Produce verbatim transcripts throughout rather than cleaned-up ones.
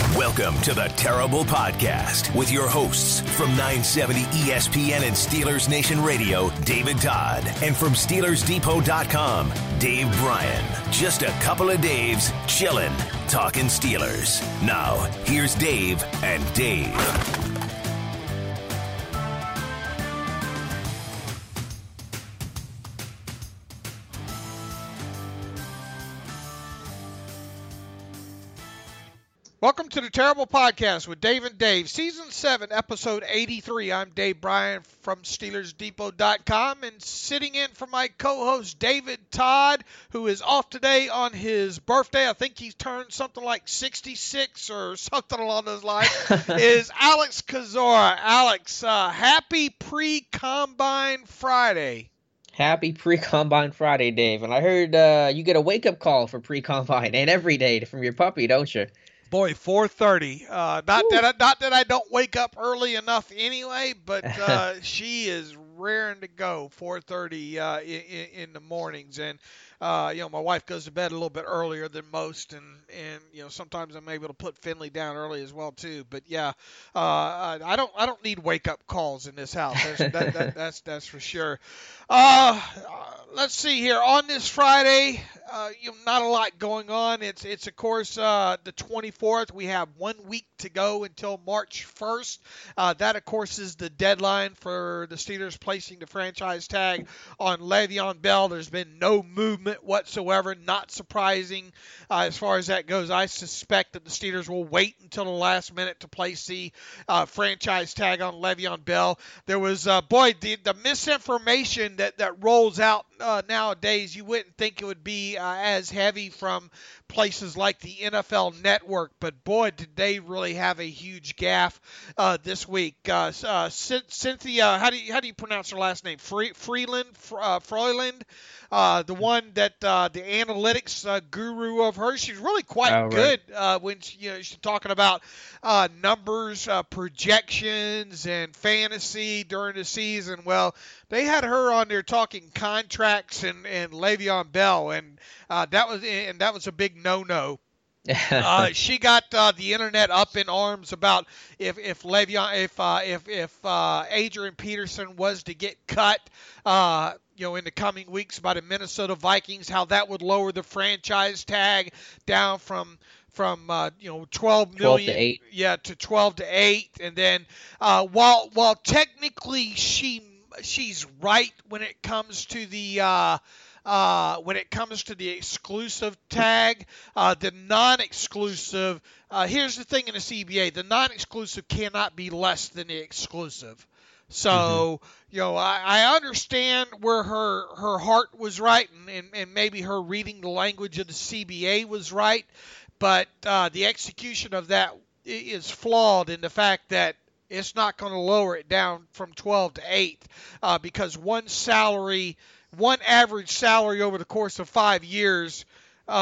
Welcome to the Terrible Podcast with your hosts from nine seventy E S P N and Steelers Nation Radio, David Todd, and from Steelers Depot dot com, Dave Bryan. Just a couple of Daves chillin', talking Steelers. Now, here's Dave and Dave. Welcome to the Terrible Podcast with Dave and Dave, Season seven, Episode eighty-three. I'm Dave Bryan from Steelers Depot dot com, and sitting in for my co-host David Todd, who is off today on his birthday. I think he's turned something like sixty-six or something along those lines, is Alex Kozora. Alex, uh, happy pre-Combine Friday. Happy pre-Combine Friday, Dave. And I heard uh, you get a wake-up call for pre-Combine, and every day from your puppy, don't you? Boy, four thirty. Uh, not that I, not that I don't wake up early enough anyway, but uh, she is raring to go four thirty uh, in, in the mornings. And uh, you know, my wife goes to bed a little bit earlier than most, and and you know, sometimes I'm able to put Finley down early as well too. But yeah, uh, I don't I don't need wake up calls in this house. That's that, that, that's that's for sure. Uh, let's see here on this Friday. Uh, you know, not a lot going on. It's it's of course uh, the twenty-fourth. We have one week to go until March first. Uh, that of course is the deadline for the Steelers placing the franchise tag on Le'Veon Bell. There's been no movement whatsoever. Not surprising uh, as far as that goes. I suspect that the Steelers will wait until the last minute to place the uh, franchise tag on Le'Veon Bell. There was uh, boy the, the misinformation that that rolls out uh, nowadays. You wouldn't think it would be Uh, as heavy from places like the N F L Network, but boy, did they really have a huge gaffe uh, this week. Uh, uh, Cynthia, how do you how do you pronounce her last name? Free, Freeland, uh, Froyland, uh, the one that uh, the analytics uh, guru of hers. She's really quite oh, right. good uh, when she, you know, she's talking about uh, numbers, uh, projections, and fantasy during the season. Well, they had her on there talking contracts and, and Le'Veon Bell, and uh, that was and that was a big no-no. uh, she got uh, the internet up in arms about if if Le'Veon if uh, if if uh, Adrian Peterson was to get cut, uh, you know, in the coming weeks by the Minnesota Vikings, how that would lower the franchise tag down from. From uh, you know twelve million, twelve to eight. yeah, to twelve to eight, and then uh, while while technically she she's right when it comes to the uh, uh, when it comes to the exclusive tag, uh, the non-exclusive. Uh, here's the thing in the C B A: the non-exclusive cannot be less than the exclusive. So, mm-hmm. you know, I, I understand where her her heart was right, and, and, and maybe her reading the language of the C B A was right. But uh, the execution of that is flawed in the fact that it's not going to lower it down from twelve to eight uh, because one salary, one average salary over the course of five years uh,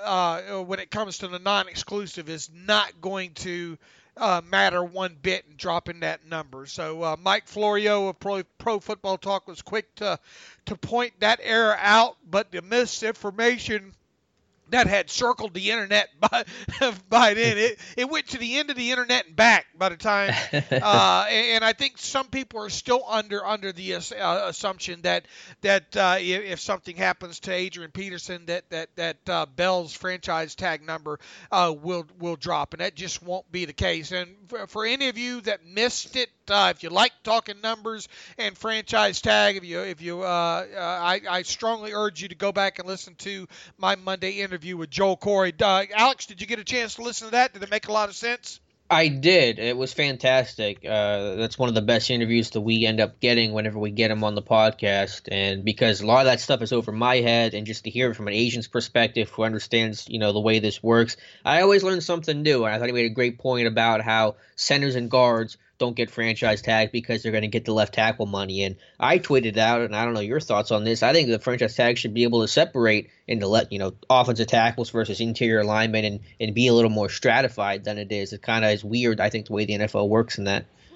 uh, when it comes to the non-exclusive is not going to uh, matter one bit in dropping that number. So uh, Mike Florio of Pro, Pro Football Talk was quick to, to point that error out, but the misinformation that had circled the internet by by then. It it went to the end of the internet and back by the time. Uh, and, and I think some people are still under under the uh, assumption that that uh, if, if something happens to Adrian Peterson, that that that uh, Bell's franchise tag number uh, will will drop, and that just won't be the case. And for, for any of you that missed it, uh, if you like talking numbers and franchise tag, if you if you uh, uh, I I strongly urge you to go back and listen to my Monday interview with Joel Corey. Uh, Alex, did you get a chance to listen to that? Did it make a lot of sense? I did. It was fantastic. Uh, that's one of the best interviews that we end up getting whenever we get him on the podcast. And because a lot of that stuff is over my head, and just to hear it from an agent's perspective who understands, you know, the way this works, I always learn something new. And I thought he made a great point about how centers and guards don't get franchise tagged because they're going to get the left tackle money. And I tweeted out, and I don't know your thoughts on this, I think the franchise tag should be able to separate into let you know offensive tackles versus interior linemen and, and be a little more stratified than it is. It kind of is weird, I think, the way the N F L works in that.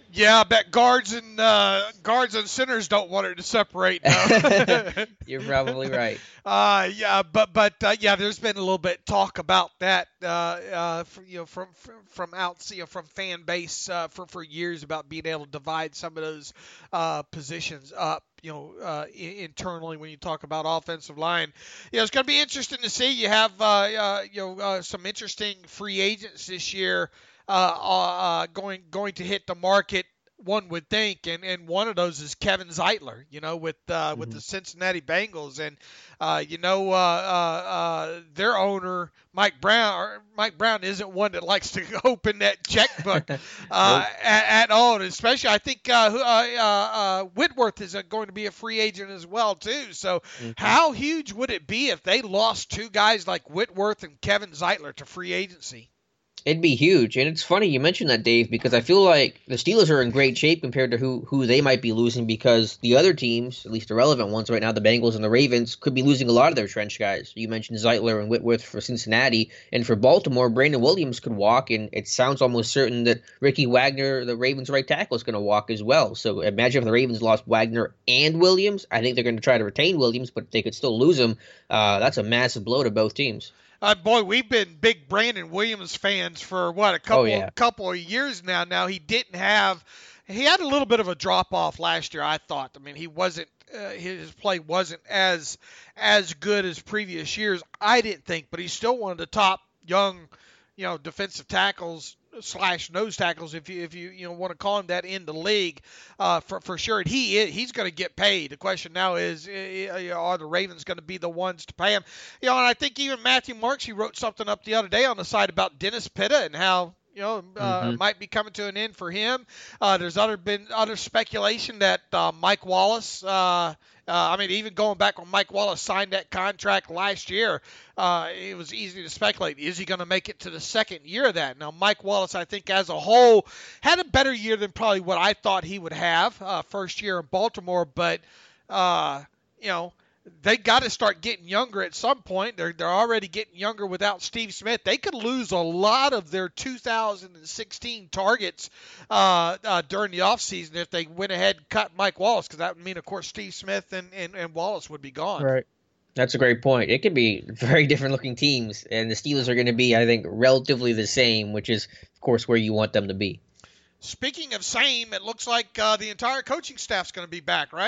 Yeah, I bet guards and uh, guards and centers don't want it to separate. No. You're probably right. Uh, yeah, but but uh, yeah, there's been a little bit talk about that. Uh, uh, from, you know, from from, from out, you know, from fan base uh, for for years about being able to divide some of those uh, positions up. You know, uh, internally when you talk about offensive line, you know, it's going to be interesting to see. You have uh, uh, you know uh, some interesting free agents this year. Uh, uh, going going to hit the market, one would think, and, and one of those is Kevin Zeitler, you know, with uh, mm-hmm. with the Cincinnati Bengals, and uh, you know, uh, uh, uh, their owner Mike Brown. Or Mike Brown isn't one that likes to open that checkbook uh, nope. at, at all, and especially I think uh, uh, uh, Whitworth is going to be a free agent as well too. So, mm-hmm. how huge would it be if they lost two guys like Whitworth and Kevin Zeitler to free agency? It'd be huge. And it's funny you mentioned that, Dave, because I feel like the Steelers are in great shape compared to who, who they might be losing, because the other teams, at least the relevant ones right now, the Bengals and the Ravens, could be losing a lot of their trench guys. You mentioned Zeitler and Whitworth for Cincinnati. And for Baltimore, Brandon Williams could walk, and it sounds almost certain that Ricky Wagner, the Ravens' right tackle, is going to walk as well. So imagine if the Ravens lost Wagner and Williams. I think they're going to try to retain Williams, but they could still lose him. Uh, that's a massive blow to both teams. Uh, boy, we've been big Brandon Williams fans for, what, a couple, oh, yeah. couple of years now. Now, he didn't have – he had a little bit of a drop-off last year, I thought. I mean, he wasn't uh, – his play wasn't as as good as previous years, I didn't think. But he's still one of the top young, you know, defensive tackles slash nose tackles, if you if you you know want to call him that, in the league, uh, for for sure. And he is, he's going to get paid. The question now is, are the Ravens going to be the ones to pay him? You know, and I think even Matthew Marks, he wrote something up the other day on the side about Dennis Pitta and how, you know, uh, mm-hmm. might be coming to an end for him. Uh, there's other been other speculation that uh, Mike Wallace. Uh, Uh, I mean, even going back when Mike Wallace signed that contract last year, uh, it was easy to speculate. Is he going to make it to the second year of that? Now, Mike Wallace, I think, as a whole, had a better year than probably what I thought he would have uh, first year in Baltimore. But, uh, you know, they got to start getting younger at some point. They're they're already getting younger without Steve Smith. They could lose a lot of their two thousand sixteen targets uh, uh, during the offseason if they went ahead and cut Mike Wallace, because that would mean, of course, Steve Smith and, and, and Wallace would be gone. Right. That's a great point. It could be very different looking teams, and the Steelers are going to be, I think, relatively the same, which is, of course, where you want them to be. Speaking of same, it looks like uh, the entire coaching staff's going to be back, right?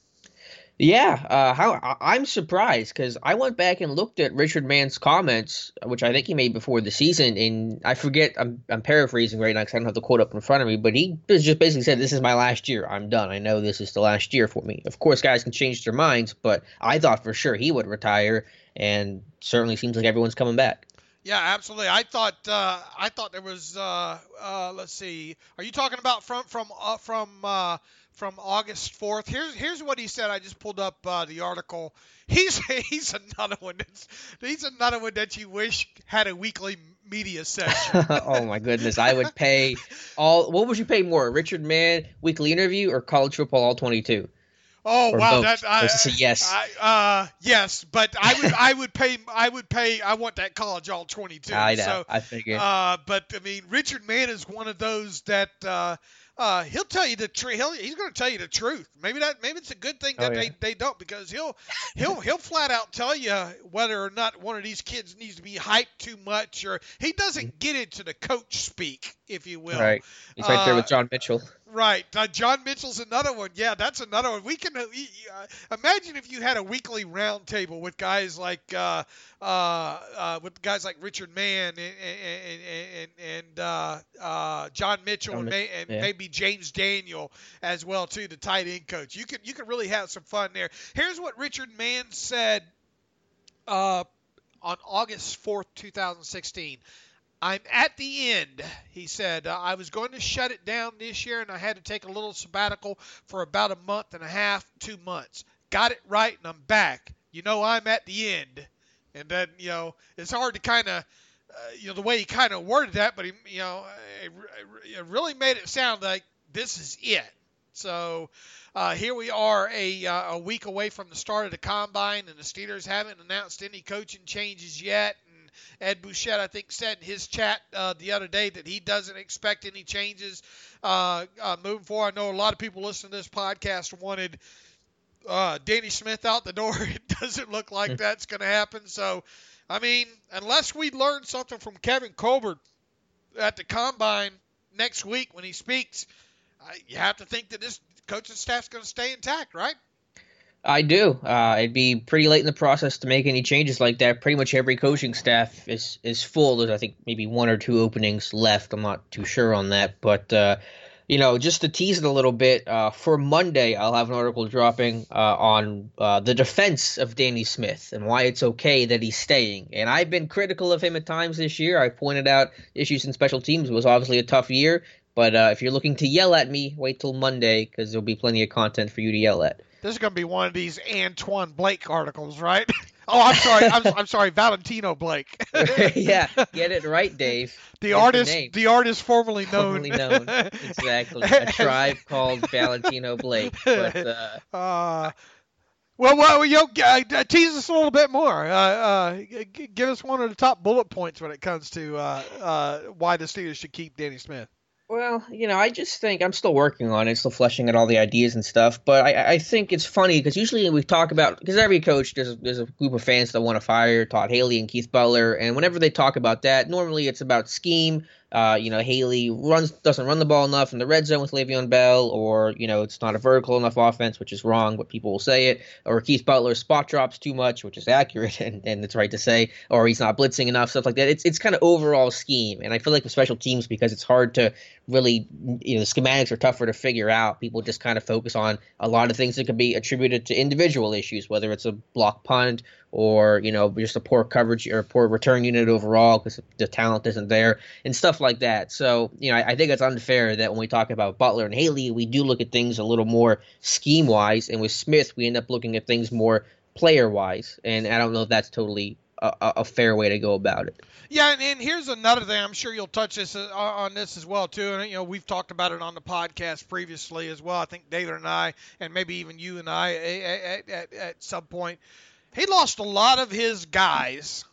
Yeah, uh, how I'm surprised, because I went back and looked at Richard Mann's comments, which I think he made before the season, and I forget, I'm, I'm paraphrasing right now because I don't have the quote up in front of me, but he just basically said, this is my last year, I'm done, I know this is the last year for me. Of course, guys can change their minds, but I thought for sure he would retire, and certainly seems like everyone's coming back. Yeah, absolutely. I thought uh, I thought there was. Uh, uh, let's see. Are you talking about from from uh, from uh, from August fourth? Here's here's what he said. I just pulled up uh, the article. He's he's another one. That's, he's another one that you wish had a weekly media session. Oh my goodness! I would pay all. What would you pay more, Richard Mann weekly interview or college football all twenty-two? Oh or wow, both. that I, a yes. I, uh, yes, but I would I would pay I would pay I want that college all twenty-two. I know. So, I figured. Uh, but I mean, Richard Mann is one of those that uh, uh, he'll tell you the truth. He's going to tell you the truth. Maybe that maybe it's a good thing that oh, yeah. they, they don't, because he'll he'll he'll flat out tell you whether or not one of these kids needs to be hyped too much, or he doesn't get into the coach speak, if you will. Right. He's right there uh, with John Mitchell. Right. Uh, John Mitchell's another one. Yeah, that's another one. We can uh, uh, imagine if you had a weekly roundtable with guys like uh, uh, uh, with guys like Richard Mann and and, and, and uh, uh, John Mitchell and, may, and yeah. maybe James Daniel as well too, the tight end coach. You could you could really have some fun there. Here's what Richard Mann said uh, on August fourth, two thousand sixteen. I'm at the end, he said. Uh, I was going to shut it down this year, and I had to take a little sabbatical for about a month and a half, two months. Got it right, and I'm back. You know, I'm at the end. And then, you know, it's hard to kind of, uh, you know, the way he kind of worded that, but, he, you know, it, it really made it sound like this is it. So uh, here we are a, uh, a week away from the start of the Combine, and the Steelers haven't announced any coaching changes yet. Ed Bouchette, I think, said in his chat uh, the other day that he doesn't expect any changes uh, uh, moving forward. I know a lot of people listening to this podcast wanted uh, Danny Smith out the door. It doesn't look like that's going to happen. So, I mean, unless we learn something from Kevin Colbert at the Combine next week when he speaks, uh, you have to think that this coaching staff's going to stay intact, right? I do. Uh, it'd be pretty late in the process to make any changes like that. Pretty much every coaching staff is, is full. There's, I think, maybe one or two openings left. I'm not too sure on that. But, uh, you know, just to tease it a little bit, uh, for Monday, I'll have an article dropping uh, on uh, the defense of Danny Smith and why it's okay that he's staying. And I've been critical of him at times this year. I pointed out issues in special teams. It was obviously a tough year. But uh, if you're looking to yell at me, wait till Monday because there'll be plenty of content for you to yell at. This is going to be one of these Antoine Blake articles, right? Oh, I'm sorry. I'm, I'm sorry. Valentino Blake. Yeah, get it right, Dave. The Get artist, the, the artist formerly known. formerly known, exactly. A tribe called Valentino Blake. But, uh, uh, well, well, yo, uh, tease us a little bit more. Uh, uh, g- give us one of the top bullet points when it comes to uh, uh, why the Steelers should keep Danny Smith. Well, you know, I just think I'm still working on it, still fleshing out all the ideas and stuff. But I, I think it's funny because usually we talk about, because every coach, there's, there's a group of fans that want to fire Todd Haley and Keith Butler. And whenever they talk about that, normally it's about scheme. Uh, you know, Haley runs doesn't run the ball enough in the red zone with Le'Veon Bell, or, you know, it's not a vertical enough offense, which is wrong, but people will say it. Or Keith Butler spot drops too much, which is accurate, and, and it's right to say. Or he's not blitzing enough, stuff like that. It's it's kind of overall scheme. And I feel like with special teams, because it's hard to really, you know, the schematics are tougher to figure out. People just kind of focus on a lot of things that could be attributed to individual issues, whether it's a block punt or, you know, just a poor coverage or poor return unit overall because the talent isn't there and stuff like that. So, you know, I, I think it's unfair that when we talk about Butler and Haley, we do look at things a little more scheme-wise. And with Smith, we end up looking at things more player-wise. And I don't know if that's totally a, a fair way to go about it. Yeah, and, and here's another thing. I'm sure you'll touch this uh, on this as well, too. And, you know, we've talked about it on the podcast previously as well. I think David and I, and maybe even you and I at, at, at some point. He lost a lot of his guys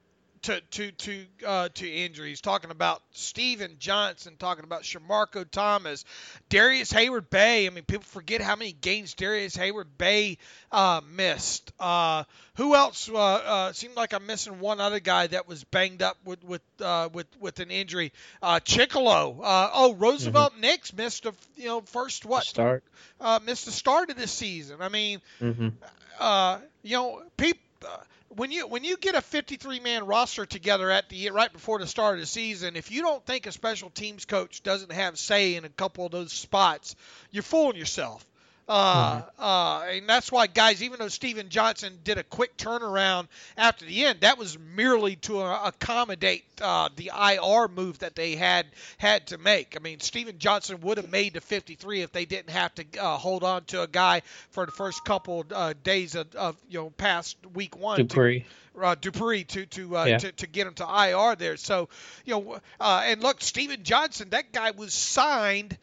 to to to uh, to injuries. Talking about Steven Johnson, talking about Shamarko Thomas, Darius Hayward-Bay. I mean, people forget how many games Darius Hayward-Bay uh, missed. Uh, who else? Uh, uh, seemed like I'm missing one other guy that was banged up with with uh, with with an injury. Uh, Chicolo. Uh, oh, Roosevelt mm-hmm. Nix missed a you know first what start uh, missed the start of this season. I mean. Mm-hmm. Uh, you know, people, uh, when you when you get a fifty-three man roster together at the right before the start of the season, if you don't think a special teams coach doesn't have say in a couple of those spots, you're fooling yourself. Uh, mm-hmm. uh, and that's why, guys, even though Steven Johnson did a quick turnaround after the end, that was merely to uh, accommodate uh, the I R move that they had had to make. I mean, Steven Johnson would have made the fifty-three if they didn't have to uh, hold on to a guy for the first couple uh, days of, of you know past week one. Dupree. To, uh, Dupree to to, uh, yeah. to to get him to I R there. So you know, uh, and look, Steven Johnson, that guy was signed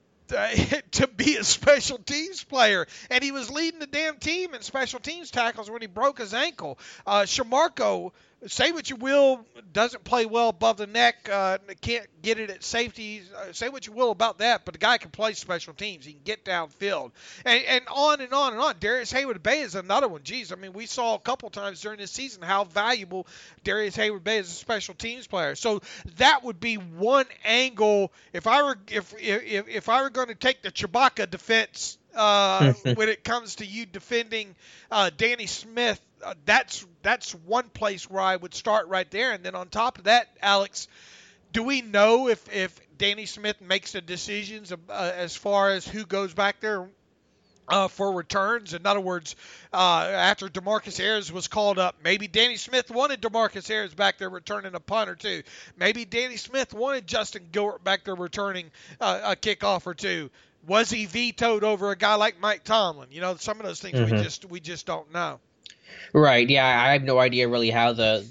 to be a special teams player, and he was leading the damn team in special teams tackles when he broke his ankle. Uh, Shamarko, say what you will, doesn't play well above the neck, uh, can't get it at safety. Uh, say what you will about that, but the guy can play special teams. He can get downfield. And, and on and on and on. Darius Hayward-Bay is another one. Jeez, I mean, we saw a couple times during this season how valuable Darius Hayward-Bay is as a special teams player. So that would be one angle. If I were if if, if I were going to take the Chewbacca defense uh, when it comes to you defending uh, Danny Smith, Uh, that's that's one place where I would start right there. And then on top of that, Alex, do we know if, if Danny Smith makes the decisions uh, as far as who goes back there uh, for returns? In other words, uh, after DeMarcus Ayers was called up, maybe Danny Smith wanted DeMarcus Ayers back there returning a punt or two. Maybe Danny Smith wanted Justin Gilbert back there returning uh, a kickoff or two. Was he vetoed over a guy like Mike Tomlin? You know, some of those things mm-hmm. we just we just don't know. Right. Yeah, I have no idea really how the, the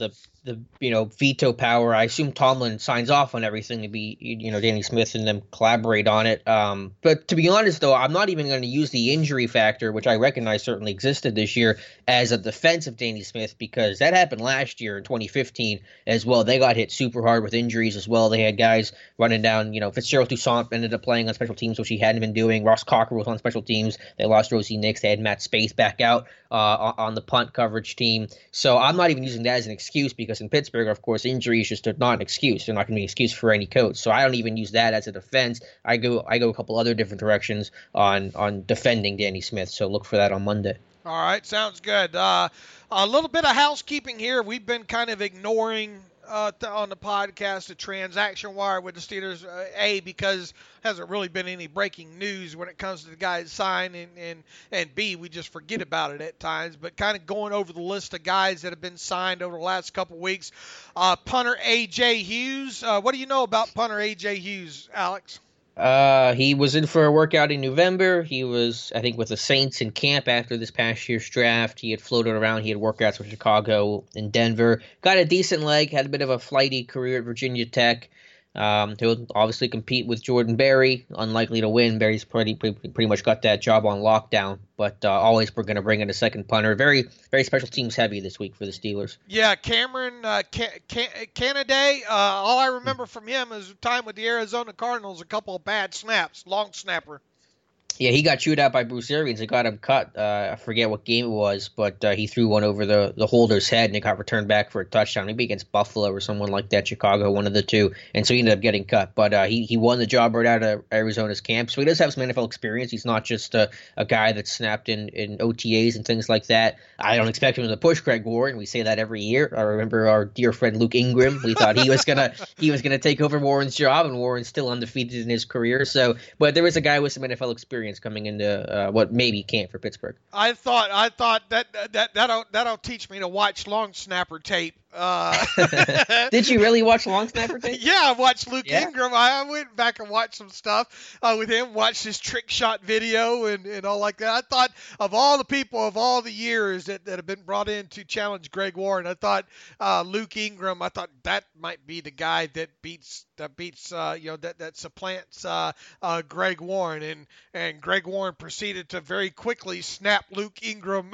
the you know veto power. I assume Tomlin signs off on everything to be you know Danny Smith and them collaborate on it. Um, but to be honest, though, I'm not even going to use the injury factor, which I recognize certainly existed this year, as a defense of Danny Smith, because that happened last year in twenty fifteen as well. They got hit super hard with injuries as well. They had guys running down. You know, Fitzgerald Toussaint ended up playing on special teams, which he hadn't been doing. Ross Cocker was on special teams. They lost Rosie Nix. They had Matt Spaeth back out uh, on the punt coverage team. So I'm not even using that as an excuse, because in Pittsburgh, of course, injuries just are not an excuse. They're not going to be an excuse for any coach. So I don't even use that as a defense. I go I go a couple other different directions on on defending Danny Smith. So look for that on Monday. All right, sounds good. Uh, a little bit of housekeeping here. We've been kind of ignoring uh, th- on the podcast the transaction wire with the Steelers, uh, A, because hasn't really been any breaking news when it comes to the guys signed, and, and, and B, we just forget about it at times. But kind of going over the list of guys that have been signed over the last couple weeks. Uh, punter A J. Hughes. Uh, what do you know about punter A J. Hughes, Alex? Uh, he was in for a workout in November. He was, I think, with the Saints in camp after this past year's draft. He had floated around. He had workouts with Chicago and Denver. Got a decent leg. Had a bit of a flighty career at Virginia Tech. Um, he'll obviously compete with Jordan Berry. Unlikely to win. Berry's pretty pretty, pretty much got that job on lockdown. But uh, always we're going to bring in a second punter. Very very special teams heavy this week for the Steelers. Yeah, Cameron uh, Can- Can- Canaday. Uh, all I remember from him is time with the Arizona Cardinals. A couple of bad snaps. Long snapper. Yeah, he got chewed out by Bruce Arians. It got him cut. Uh, I forget what game it was, but uh, he threw one over the, the holder's head, and it got returned back for a touchdown. Maybe against Buffalo or someone like that, Chicago, one of the two. And so he ended up getting cut. But uh, he, he won the job right out of Arizona's camp. So he does have some N F L experience. He's not just a, a guy that's snapped in, in O T As and things like that. I don't expect him to push Greg Warren. We say that every year. I remember our dear friend Luke Ingram. We thought he was gonna he was gonna take over Warren's job, and Warren's still undefeated in his career. So, but there is a guy with some N F L experience coming into Uh, what maybe can't for Pittsburgh. I thought I thought that that that'll that'll teach me to watch long snapper tape. Uh, Did you really watch long snapper tape? Yeah, I watched Luke yeah. Ingram. I went back and watched some stuff uh, with him, watched his trick shot video and, and all like that. I thought of all the people of all the years that, that have been brought in to challenge Greg Warren, I thought uh, Luke Ingram, I thought that might be the guy that beats that beats uh, you know that that supplants uh, uh, Greg Warren, and and Greg Warren proceeded to very quickly snap Luke Ingram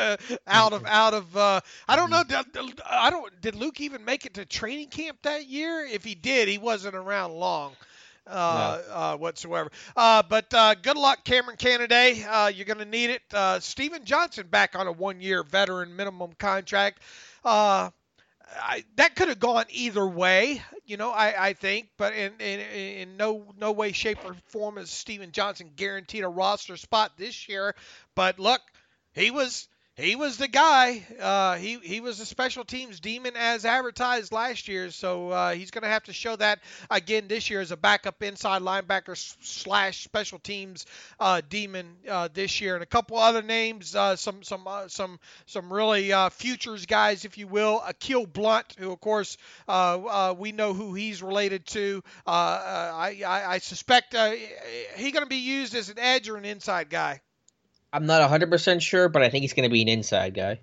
out of out of uh, I don't know I don't did Luke even make it to training camp that year? If he did, he wasn't around long uh, no. uh, whatsoever. Uh, but uh, good luck, Cameron Canaday. Uh, you're going to need it. Uh, Steven Johnson back on a one-year veteran minimum contract. Uh, I, that could have gone either way, you know, I, I think, but in, in in no no way, shape, or form is Steven Johnson guaranteed a roster spot this year. But look, he was he was the guy. Uh, he he was a special teams demon as advertised last year, so uh, he's going to have to show that again this year as a backup inside linebacker slash special teams uh, demon uh, this year. And a couple other names, uh, some some uh, some some really uh, futures guys, if you will. Akil Blunt, who of course uh, uh, we know who he's related to. Uh, uh, I, I I suspect uh, he's going to be used as an edge or an inside guy. I'm not one hundred percent sure, but I think he's going to be an inside guy.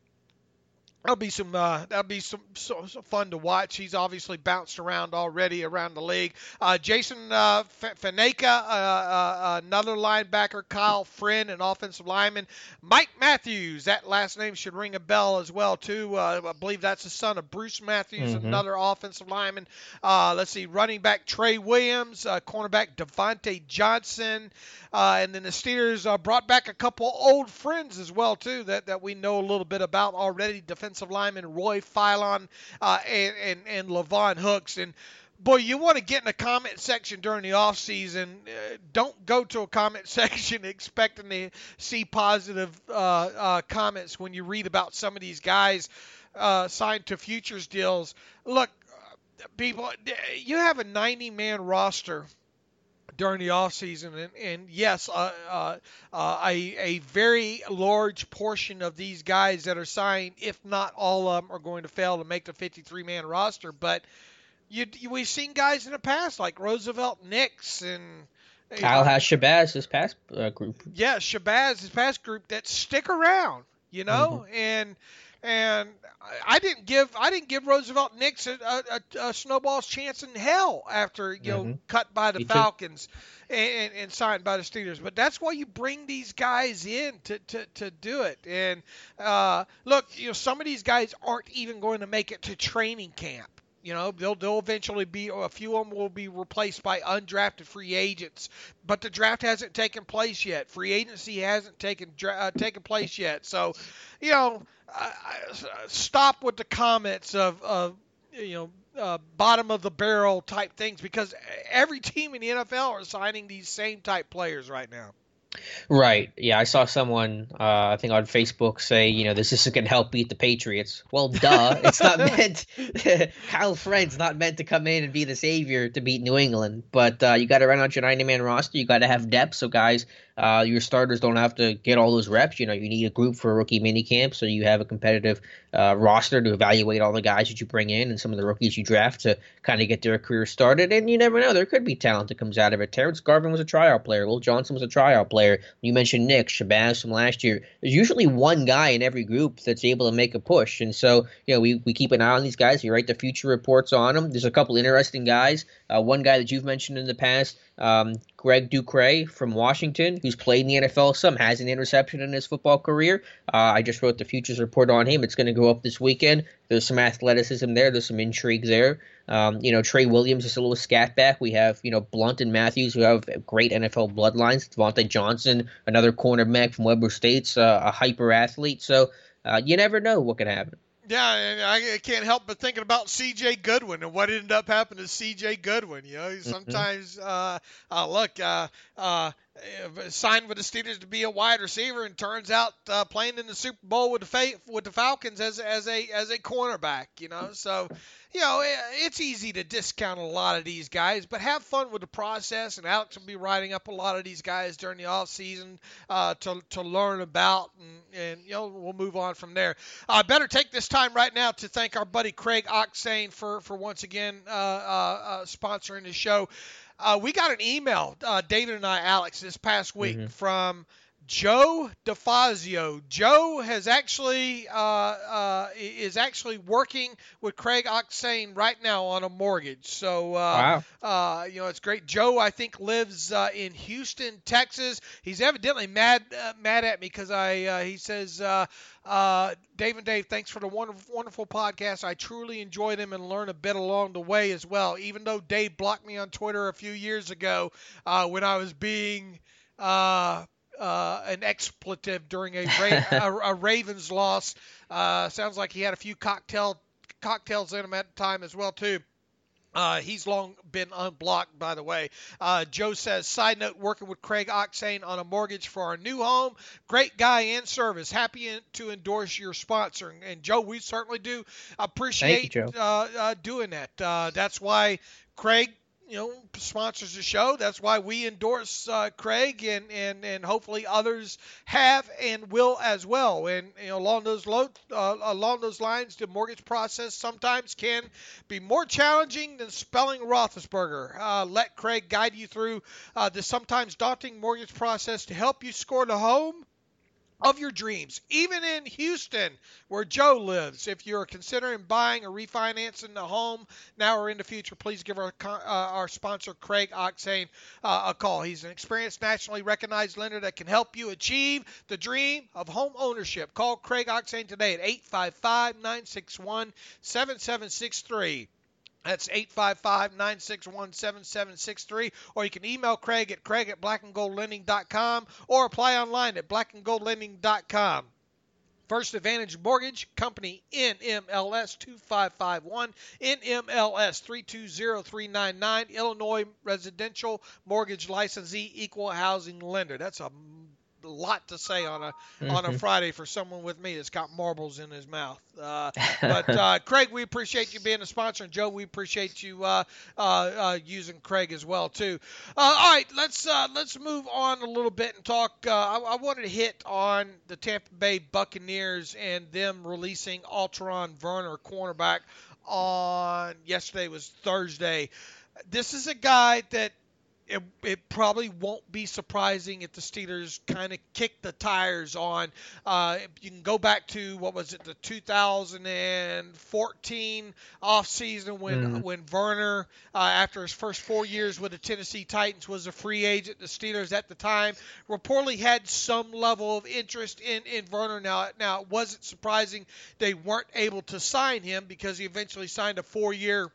That'll be some. Uh, that'll be some so, so fun to watch. He's obviously bounced around already around the league. Uh, Jason uh, Faneka, uh, uh, another linebacker. Kyle Friend, an offensive lineman. Mike Matthews, that last name should ring a bell as well too. Uh, I believe that's the son of Bruce Matthews, mm-hmm. another offensive lineman. Uh, let's see, running back Trey Williams, uh, cornerback Devontae Johnson, uh, and then the Steelers uh, brought back a couple old friends as well too that that we know a little bit about already. Defensive lineman Roy Philon uh, and, and, and Levon Hooks. And, boy, you want to get in a comment section during the offseason. Uh, don't go to a comment section expecting to see positive uh, uh, comments when you read about some of these guys uh, signed to futures deals. Look, people, you have a ninety-man roster during the offseason, and, and yes, uh, uh, uh, a, a very large portion of these guys that are signed, if not all of them, are going to fail to make the fifty-three man roster. But you, you, we've seen guys in the past like Roosevelt Nix and Kyle know, has Shabazz, his past uh, group. Yeah, Shabazz, his past group that stick around, you know, mm-hmm. and And I didn't give I didn't give Roosevelt Nix a, a, a snowball's chance in hell after you Mm-hmm. know cut by the Me too. Falcons and, and signed by the Steelers. But that's why you bring these guys in to, to, to do it. And uh, look, you know some of these guys aren't even going to make it to training camp. You know, they'll they'll eventually be, or a few of them will be replaced by undrafted free agents. But the draft hasn't taken place yet. Free agency hasn't taken uh, taken place yet. So, you know, uh, stop with the comments of, of you know, uh, bottom of the barrel type things, because every team in the N F L are signing these same type players right now. Right. Yeah, I saw someone, uh, I think on Facebook say, you know, this isn't going to help beat the Patriots. Well, duh. It's not meant. Kyle Friend's not meant to come in and be the savior to beat New England. But uh, you got to run out your ninety-man roster. You got to have depth. So, guys, uh, your starters don't have to get all those reps. You know, you need a group for a rookie minicamp, so you have a competitive uh, roster to evaluate all the guys that you bring in and some of the rookies you draft to kind of get their career started. And you never know. There could be talent that comes out of it. Terrence Garvin was a tryout player. Will Johnson was a tryout player. You mentioned Nick, Shabazz from last year. There's usually one guy in every group that's able to make a push. And so, you know, we, we keep an eye on these guys. We write the future reports on them. There's a couple interesting guys. Uh, one guy that you've mentioned in the past, um, Greg Ducray from Washington, who's played in the N F L some, has an interception in his football career. Uh, I just wrote the futures report on him. It's going to go up this weekend. There's some athleticism there. There's some intrigue there. Um, you know, Trey Williams is a little scat back. We have, you know, Blunt and Matthews, who have great N F L bloodlines. Devontae Johnson, another cornerback from Weber State's uh, a hyper athlete. So uh, you never know what could happen. Yeah, and I can't help but thinking about C J Goodwin and what ended up happening to C J Goodwin. You know, sometimes, mm-hmm. uh, uh, look, uh, uh, signed with the Steelers to be a wide receiver, and turns out uh, playing in the Super Bowl with the Fa- with the Falcons as as a as a cornerback. You know, so you know it, it's easy to discount a lot of these guys, but have fun with the process. And Alex will be writing up a lot of these guys during the off season uh, to to learn about, and, and you know we'll move on from there. I uh, better take this time right now to thank our buddy Craig Oxane for for once again uh, uh, uh, sponsoring the show. Uh, we got an email, uh, David and I, Alex, this past week mm-hmm. from Joe DeFazio. Joe has actually uh, uh, is actually working with Craig Oxane right now on a mortgage. So, uh, wow. uh, you know, it's great. Joe, I think, lives uh, in Houston, Texas. He's evidently mad uh, mad at me because I uh, he says, uh, uh, Dave and Dave, thanks for the wonderful, wonderful podcast. I truly enjoy them and learn a bit along the way as well. Even though Dave blocked me on Twitter a few years ago uh, when I was being uh, uh, an expletive during a, Ra- a, a Ravens loss. Uh, sounds like he had a few cocktail cocktails in him at the time as well too. Uh, he's long been unblocked, by the way. Uh, Joe says, side note, working with Craig Oxane on a mortgage for our new home. Great guy in service. Happy in, to endorse your sponsor. And, Joe, we certainly do appreciate you, uh, uh, doing that. Uh, that's why Craig, you know, sponsors the show. That's why we endorse uh, Craig, and, and, and hopefully others have and will as well. And you know, along those lo- uh, along those lines, the mortgage process sometimes can be more challenging than spelling Roethlisberger. Uh, let Craig guide you through uh, the sometimes daunting mortgage process to help you score the home of your dreams, even in Houston, where Joe lives. If you're considering buying or refinancing the home now or in the future, please give our uh, our sponsor, Craig Oxane, uh, a call. He's an experienced, nationally recognized lender that can help you achieve the dream of home ownership. Call Craig Oxane today at eight five five, nine six one, seven seven six three. That's eight five five, nine six one, seven seven six three, or you can email Craig at craig at black and gold lending dot com or apply online at black and gold lending dot com. First Advantage Mortgage Company, N M L S two five five one, N M L S three two zero three nine nine, Illinois Residential Mortgage Licensee, Equal Housing Lender. That's a lot to say on a mm-hmm. on a Friday for someone with me that's got marbles in his mouth. Uh, but uh, Craig, we appreciate you being a sponsor, and Joe, we appreciate you uh, uh, uh, using Craig as well too. Uh, all right, let's uh, let's move on a little bit and talk. Uh, I, I wanted to hit on the Tampa Bay Buccaneers and them releasing Alteron Werner, cornerback, on yesterday was Thursday. This is a guy that it, it probably won't be surprising if the Steelers kind of kick the tires on. Uh, you can go back to, what was it, the two thousand fourteen offseason when Mm. when Werner, uh, after his first four years with the Tennessee Titans, was a free agent. The Steelers at the time reportedly had some level of interest in, in Werner. Now, now, it wasn't surprising they weren't able to sign him because he eventually signed a four-year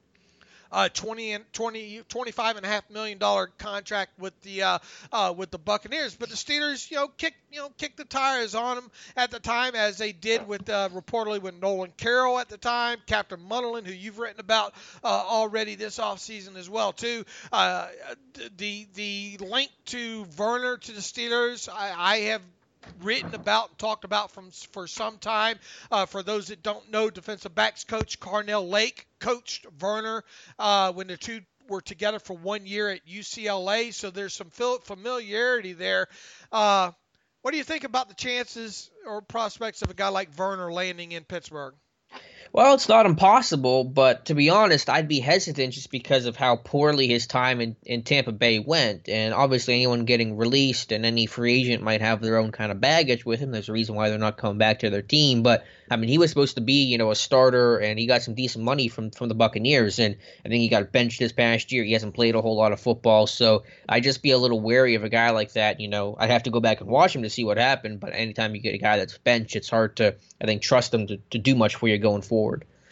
Uh, twenty and twenty, twenty-five and a half million dollar contract with the uh, uh, with the Buccaneers, but the Steelers, you know, kicked you know kicked the tires on him at the time, as they did with uh, reportedly with Nolan Carroll at the time, Captain Munnerlyn, who you've written about uh, already this offseason as well too. Uh, the the link to Werner to the Steelers, I, I have written about and talked about from for some time. Uh, for those that don't know, defensive backs coach Carnell Lake coached Werner uh, when the two were together for one year at U C L A, so there's some familiarity there. Uh, what do you think about the chances or prospects of a guy like Werner landing in Pittsburgh? Well, it's not impossible, but to be honest, I'd be hesitant just because of how poorly his time in, in Tampa Bay went. And obviously anyone getting released and any free agent might have their own kind of baggage with him. There's a reason why they're not coming back to their team. But, I mean, he was supposed to be, you know, a starter, and he got some decent money from, from the Buccaneers. And I think he got benched this past year. He hasn't played a whole lot of football. So I'd just be a little wary of a guy like that. You know, I'd have to go back and watch him to see what happened. But anytime you get a guy that's benched, it's hard to, I think, trust him to, to do much for you going forward.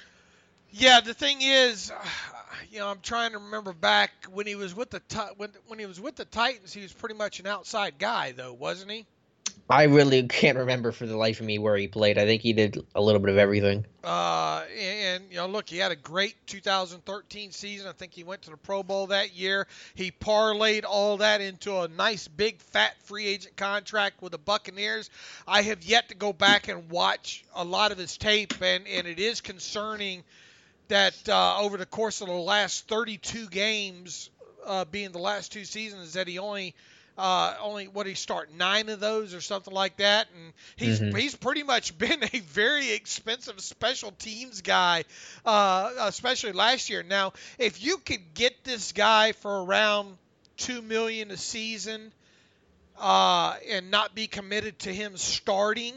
Yeah, the thing is, you know, I'm trying to remember back when he was with the when when he was with the Titans, he was pretty much an outside guy, though, wasn't he? I really can't remember for the life of me where he played. I think he did a little bit of everything. Uh, and, you know, look, he had a great two thousand thirteen season. I think he went to the Pro Bowl that year. He parlayed all that into a nice, big, fat free agent contract with the Buccaneers. I have yet to go back and watch a lot of his tape, and, and it is concerning that uh, over the course of the last thirty-two games, uh, being the last two seasons, that he only uh, only what he start nine of those or something like that, and he's Mm-hmm. he's pretty much been a very expensive special teams guy, uh, especially last year. Now, if you could get this guy for around two million a season, uh, and not be committed to him starting.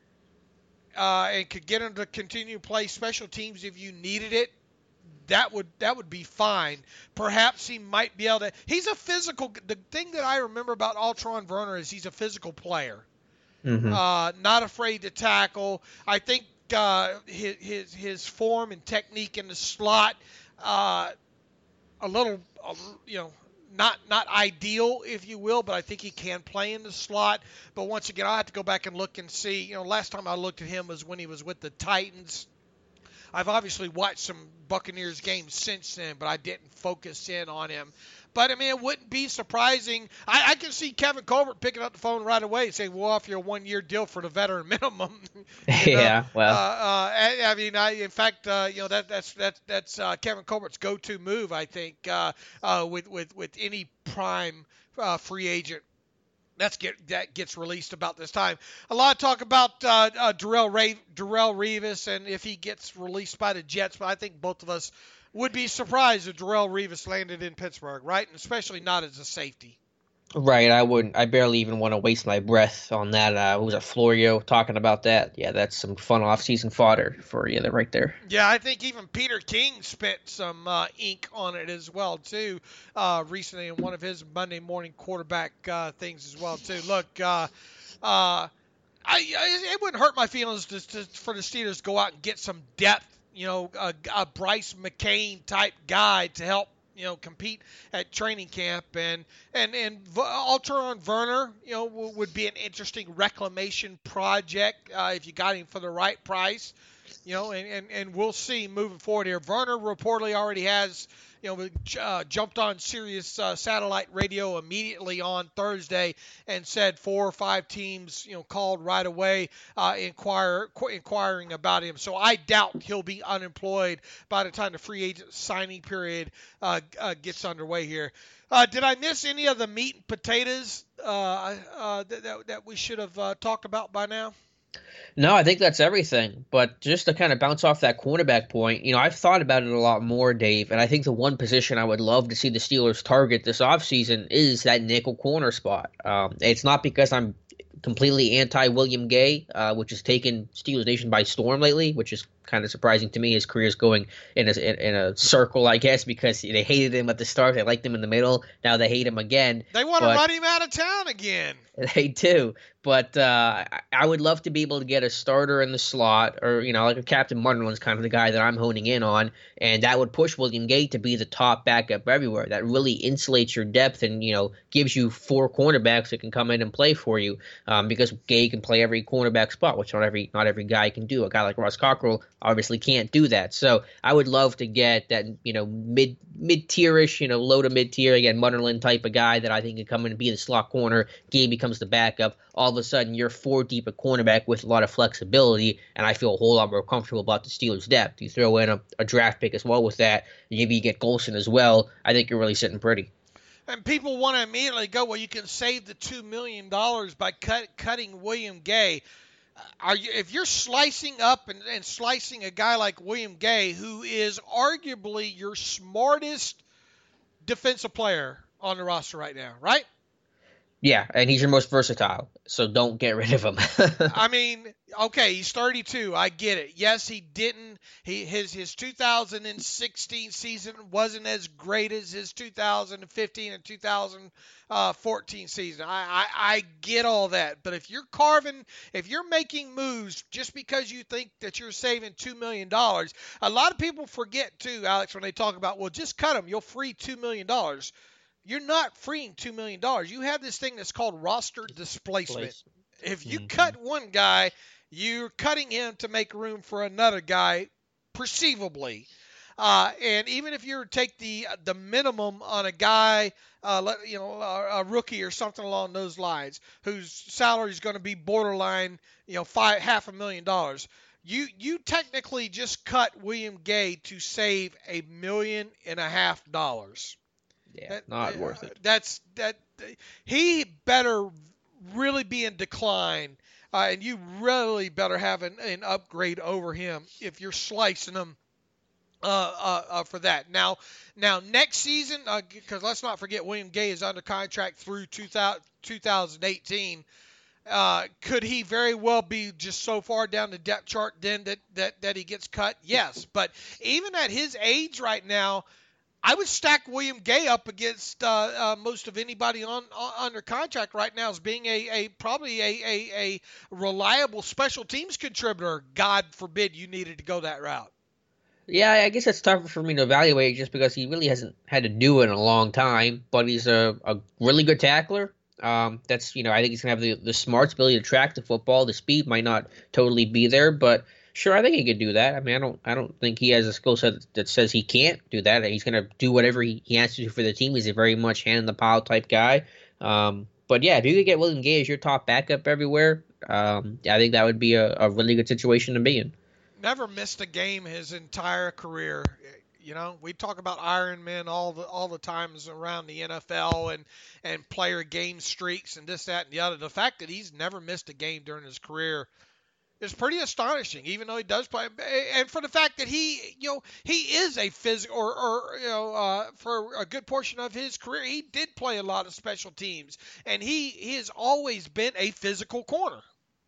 Uh, and could get him to continue to play special teams if you needed it, that would that would be fine. Perhaps he might be able to. He's a physical. The thing that I remember about Alteron Werner is he's a physical player, Mm-hmm. uh, not afraid to tackle. I think uh, his, his his form and technique in the slot, uh, a little, uh, you know. Not not ideal, if you will, but I think he can play in the slot. But once again, I have to go back and look and see. You know, last time I looked at him was when he was with the Titans. I've obviously watched some Buccaneers games since then, but I didn't focus in on him. But, I mean, it wouldn't be surprising. I, I can see Kevin Colbert picking up the phone right away and saying, we'll offer you a one-year deal for the veteran minimum. You know? Yeah, well. Uh, uh, I, I mean, I, in fact, uh, you know, that, that's that, that's uh, Kevin Colbert's go-to move, I think, uh, uh, with, with, with any prime uh, free agent. That's get that gets released about this time. A lot of talk about uh, uh, Darrelle, Ra- Darrelle Revis and if he gets released by the Jets, but I think both of us would be surprised if Darrelle Revis landed in Pittsburgh, right? And especially not as a safety. Right, I wouldn't. I barely even want to waste my breath on that. Uh, what was it, Florio talking about that? Yeah, that's some fun off-season fodder for you right there. Yeah, I think even Peter King spent some uh, ink on it as well, too, uh, recently in one of his Monday morning quarterback uh, things as well, too. Look, uh, uh, I, I it wouldn't hurt my feelings to, to, for the Steelers to go out and get some depth, you know, a, a Bryce McCain type guy to help, you know, compete at training camp, and and and Alteron Werner, you know, w- would be an interesting reclamation project uh, if you got him for the right price, you know, and, and, and we'll see moving forward here. Werner reportedly already has, you know, uh, jumped on Sirius uh, satellite radio immediately on Thursday and said four or five teams, you know, called right away uh, inquire, qu- inquiring about him. So I doubt he'll be unemployed by the time the free agent signing period uh, uh, gets underway here. Uh, did I miss any of the meat and potatoes uh, uh, that, that, that we should have uh, talked about by now? No, I think that's everything. But just to kind of bounce off that cornerback point, you know, I've thought about it a lot more, Dave, and I think the one position I would love to see the Steelers target this offseason is that nickel corner spot. Um, it's not because I'm completely anti-William Gay, uh, which has taken Steelers Nation by storm lately, which is kind of surprising to me. His career is going in a, in, in a circle, I guess, because they hated him at the start. They liked him in the middle. Now they hate him again. They want but... to run him out of town again. They do, but uh, I would love to be able to get a starter in the slot, or you know, like a Captain Munderland's kind of the guy that I'm honing in on, and that would push William Gay to be the top backup everywhere. That really insulates your depth, and you know, gives you four cornerbacks that can come in and play for you, um, because Gay can play every cornerback spot, which not every not every guy can do. A guy like Ross Cockrell obviously can't do that. So I would love to get that, you know, mid mid tierish, you know, low to mid tier again, Munderland type of guy that I think can come in and be the slot corner. Gay becomes the backup. All of a sudden, you're four deep at cornerback with a lot of flexibility, and I feel a whole lot more comfortable about the Steelers' depth. You throw in a, a draft pick as well with that, and maybe you get Golson as well. I think you're really sitting pretty. And people want to immediately go, well, you can save the two million dollars by cut, cutting William Gay. Are you, if you're slicing up and, and slicing a guy like William Gay, who is arguably your smartest defensive player on the roster right now, right? Yeah, and he's your most versatile, so don't get rid of him. I mean, okay, he's thirty-two. I get it. Yes, he didn't. He his his two thousand sixteen season wasn't as great as his two thousand fifteen and two thousand fourteen season. I, I I get all that, but if you're carving, if you're making moves just because you think that you're saving two million dollars, a lot of people forget too, Alex, when they talk about, well, just cut him, you'll free two million dollars. You're not freeing two million dollars. You have this thing that's called roster displacement. Place. If you mm-hmm. cut one guy, you're cutting him to make room for another guy, perceivably. Uh, and even if you take the the minimum on a guy, uh, you know, a, a rookie or something along those lines, whose salary is going to be borderline, you know, five half a million dollars, you you technically just cut William Gay to save a million and a half dollars. Yeah, that, not uh, worth it. That's that. He better really be in decline, uh, and you really better have an, an upgrade over him if you're slicing him uh, uh, uh, for that. Now, now next season, because uh, let's not forget William Gay is under contract through two thousand eighteen. Uh, could he very well be just so far down the depth chart then that, that, that he gets cut? Yes, but even at his age right now, I would stack William Gay up against uh, uh, most of anybody on, on under contract right now as being a, a probably a, a, a reliable special teams contributor. God forbid you needed to go that route. Yeah, I guess it's tougher for me to evaluate just because he really hasn't had to do it in a long time. But he's a, a really good tackler. Um, that's you know I think he's gonna have the, the smarts, ability to track the football. The speed might not totally be there, but sure, I think he could do that. I mean, I don't, I don't think he has a skill set that says he can't do that. He's going to do whatever he, he has to do for the team. He's a very much hand in the pile type guy. Um, but yeah, if you could get William Gay as your top backup everywhere, um, I think that would be a, a really good situation to be in. Never missed a game his entire career. You know, we talk about Iron Men all the all the times around the N F L and and player game streaks and this, that, and the other. The fact that he's never missed a game during his career is pretty astonishing, even though he does play. And for the fact that he, you know, he is a physical, or, or you know, uh, for a good portion of his career, he did play a lot of special teams, and he, he has always been a physical corner.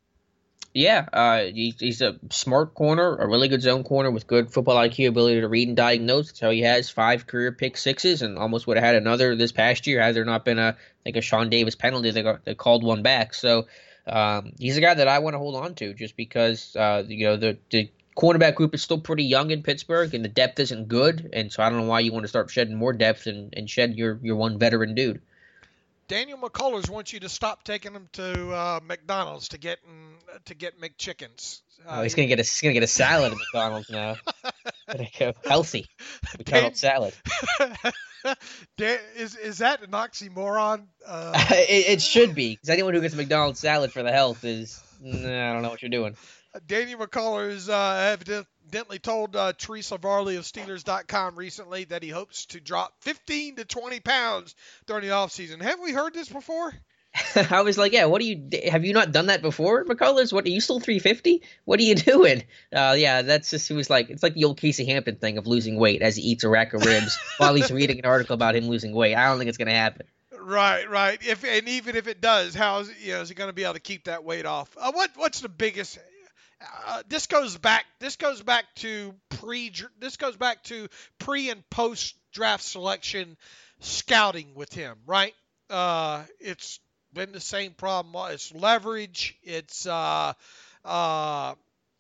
Yeah, uh, he, he's a smart corner, a really good zone corner with good football I Q, ability to read and diagnose. That's how he has five career pick sixes, and almost would have had another this past year had there not been a like a Sean Davis penalty. They got they called one back, so. Um, he's a guy that I want to hold on to just because, uh, you know, the, the cornerback group is still pretty young in Pittsburgh and the depth isn't good. And so I don't know why you want to start shedding more depth and, and shed your, your one veteran dude. Daniel McCullers wants you to stop taking him to uh, McDonald's to get to get McChickens. Uh, oh, he's gonna get a he's gonna get a salad at McDonald's now. Gotta go healthy McDonald's Dan- salad. Dan, is is that an oxymoron? Uh, it, it should be, because anyone who gets a McDonald's salad for the health is nah, I don't know what you're doing. Daniel McCullers uh, evidently told uh, Teresa Varley of Steelers dot com recently that he hopes to drop fifteen to twenty pounds during the offseason. Have we heard this before? I was like, yeah, what do you have you not done that before, McCullers? What are you still three fifty? What are you doing? Uh, yeah, that's just it was like it's like the old Casey Hampton thing of losing weight as he eats a rack of ribs while he's reading an article about him losing weight. I don't think it's gonna happen. Right, right. If and even if it does, how is you know is he going to be able to keep that weight off? Uh, what what's the biggest? Uh, this goes back. This goes back to pre. This goes back to pre and post draft selection scouting with him. Right. Uh, it's been the same problem. It's leverage. It's uh, uh,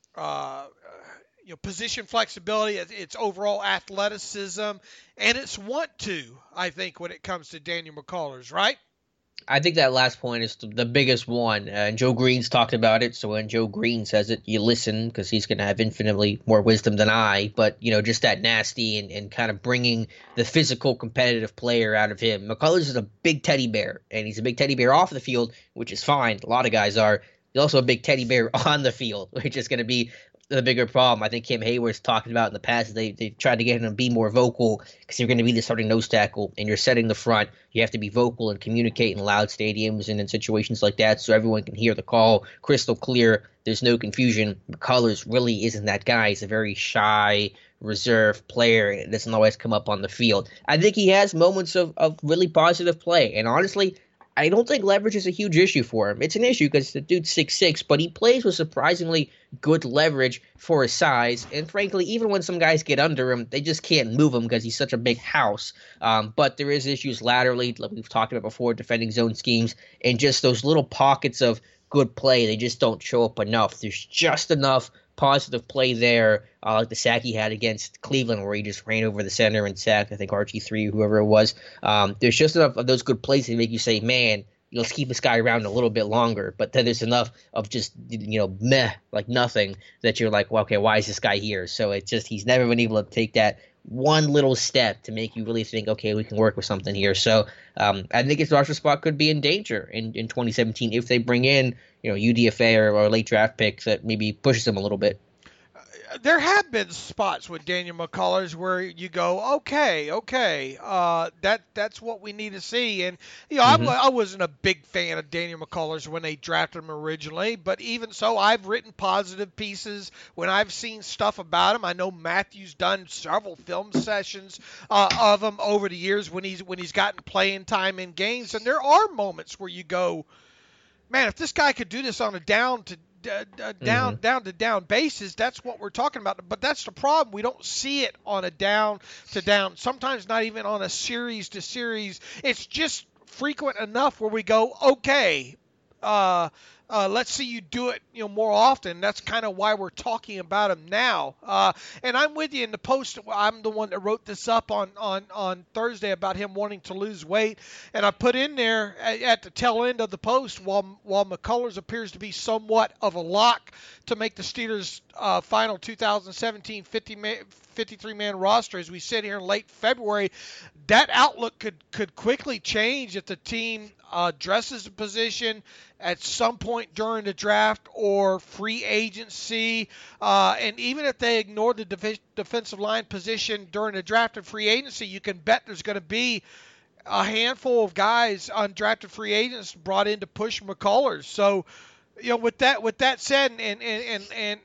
uh, you know position flexibility. It's, it's overall athleticism, and it's want to. I think when it comes to Daniel McCullers, right? I think that last point is the biggest one, uh, and Joe Green's talked about it. So when Joe Green says it, you listen because he's going to have infinitely more wisdom than I. But you know, just that nasty and, and kind of bringing the physical, competitive player out of him. McCullers is a big teddy bear, and he's a big teddy bear off the field, which is fine. A lot of guys are. He's also a big teddy bear on the field, which is going to be the bigger problem. I think Cam Hayward's talked about in the past. They they tried to get him to be more vocal because you're going to be the starting nose tackle and you're setting the front. You have to be vocal and communicate in loud stadiums and in situations like that so everyone can hear the call crystal clear. There's no confusion. McCullers really isn't that guy. He's a very shy, reserved player. It doesn't always come up on the field. I think he has moments of, of really positive play. And honestly, I don't think leverage is a huge issue for him. It's an issue because the dude's six six, but he plays with surprisingly good leverage for his size. And frankly, even when some guys get under him, they just can't move him because he's such a big house. Um, but there is issues laterally, like we've talked about before, defending zone schemes, and just those little pockets of good play. They just don't show up enough. There's just enough positive play there, uh, like the sack he had against Cleveland where he just ran over the center and sacked, I think, R G three, whoever it was. Um, there's just enough of those good plays to make you say, man, let's keep this guy around a little bit longer. But then there's enough of just, you know, meh, like nothing, that you're like, well, okay, why is this guy here? So it's just he's never been able to take that one little step to make you really think, okay, we can work with something here. So um, I think his roster spot could be in danger in, in twenty seventeen if they bring in, you know, U D F A or, or a late draft pick that maybe pushes him a little bit. There have been spots with Daniel McCullers where you go, okay, okay, uh, that that's what we need to see. And you know, mm-hmm. I, I wasn't a big fan of Daniel McCullers when they drafted him originally, but even so, I've written positive pieces when I've seen stuff about him. I know Matthew's done several film sessions uh, of him over the years when he's when he's gotten playing time in games, and there are moments where you go, man, if this guy could do this on a down to Uh, down, mm-hmm. down to down basis, that's what we're talking about. But that's the problem. We don't see it on a down to down, sometimes not even on a series to series. It's just frequent enough where we go, okay, uh, uh, let's see you do it, you know, more often. That's kind of why we're talking about him now. Uh, and I'm with you in the post. I'm the one that wrote this up on, on, on Thursday about him wanting to lose weight. And I put in there at, at the tail end of the post, while while McCullers appears to be somewhat of a lock to make the Steelers' uh, final two thousand seventeen fifty-three man roster as we sit here in late February, that outlook could, could quickly change if the team uh, addresses the position at some point during the draft or free agency. Uh, and even if they ignore the def- defensive line position during the draft and free agency, you can bet there's going to be a handful of guys, undrafted free agents, brought in to push McCullers. So, you know, with that with that said, and and and, and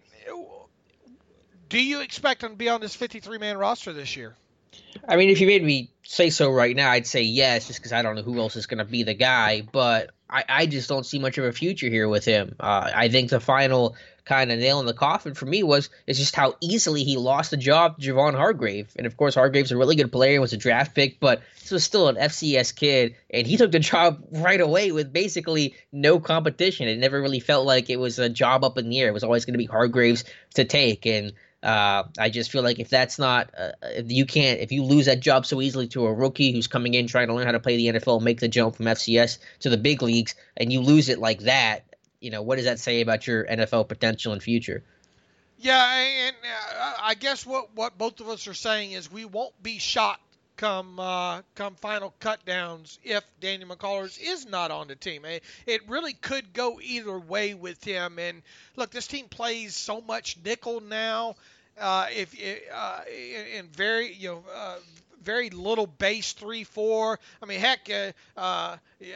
do you expect him to be on this fifty-three man roster this year? I mean, if you made me say so right now, I'd say yes, just because I don't know who else is going to be the guy. But I, I just don't see much of a future here with him. Uh, I think the final kind of nail in the coffin for me was is just how easily he lost the job to Javon Hargrave. And, of course, Hargrave's a really good player, was a draft pick, but this was still an F C S kid, and he took the job right away with basically no competition. It never really felt like it was a job up in the air. It was always going to be Hargrave's to take, and Uh, I just feel like if that's not, uh, if you can't, if you lose that job so easily to a rookie who's coming in trying to learn how to play the N F L, make the jump from F C S to the big leagues, and you lose it like that, you know, what does that say about your N F L potential and future? Yeah, and uh, I guess what, what both of us are saying is we won't be shocked come uh, come final cutdowns if Daniel McCullers is not on the team. It, it really could go either way with him. And look, this team plays so much nickel now. Uh, if uh, in very you know uh, very little base three four. I mean, heck, uh, uh,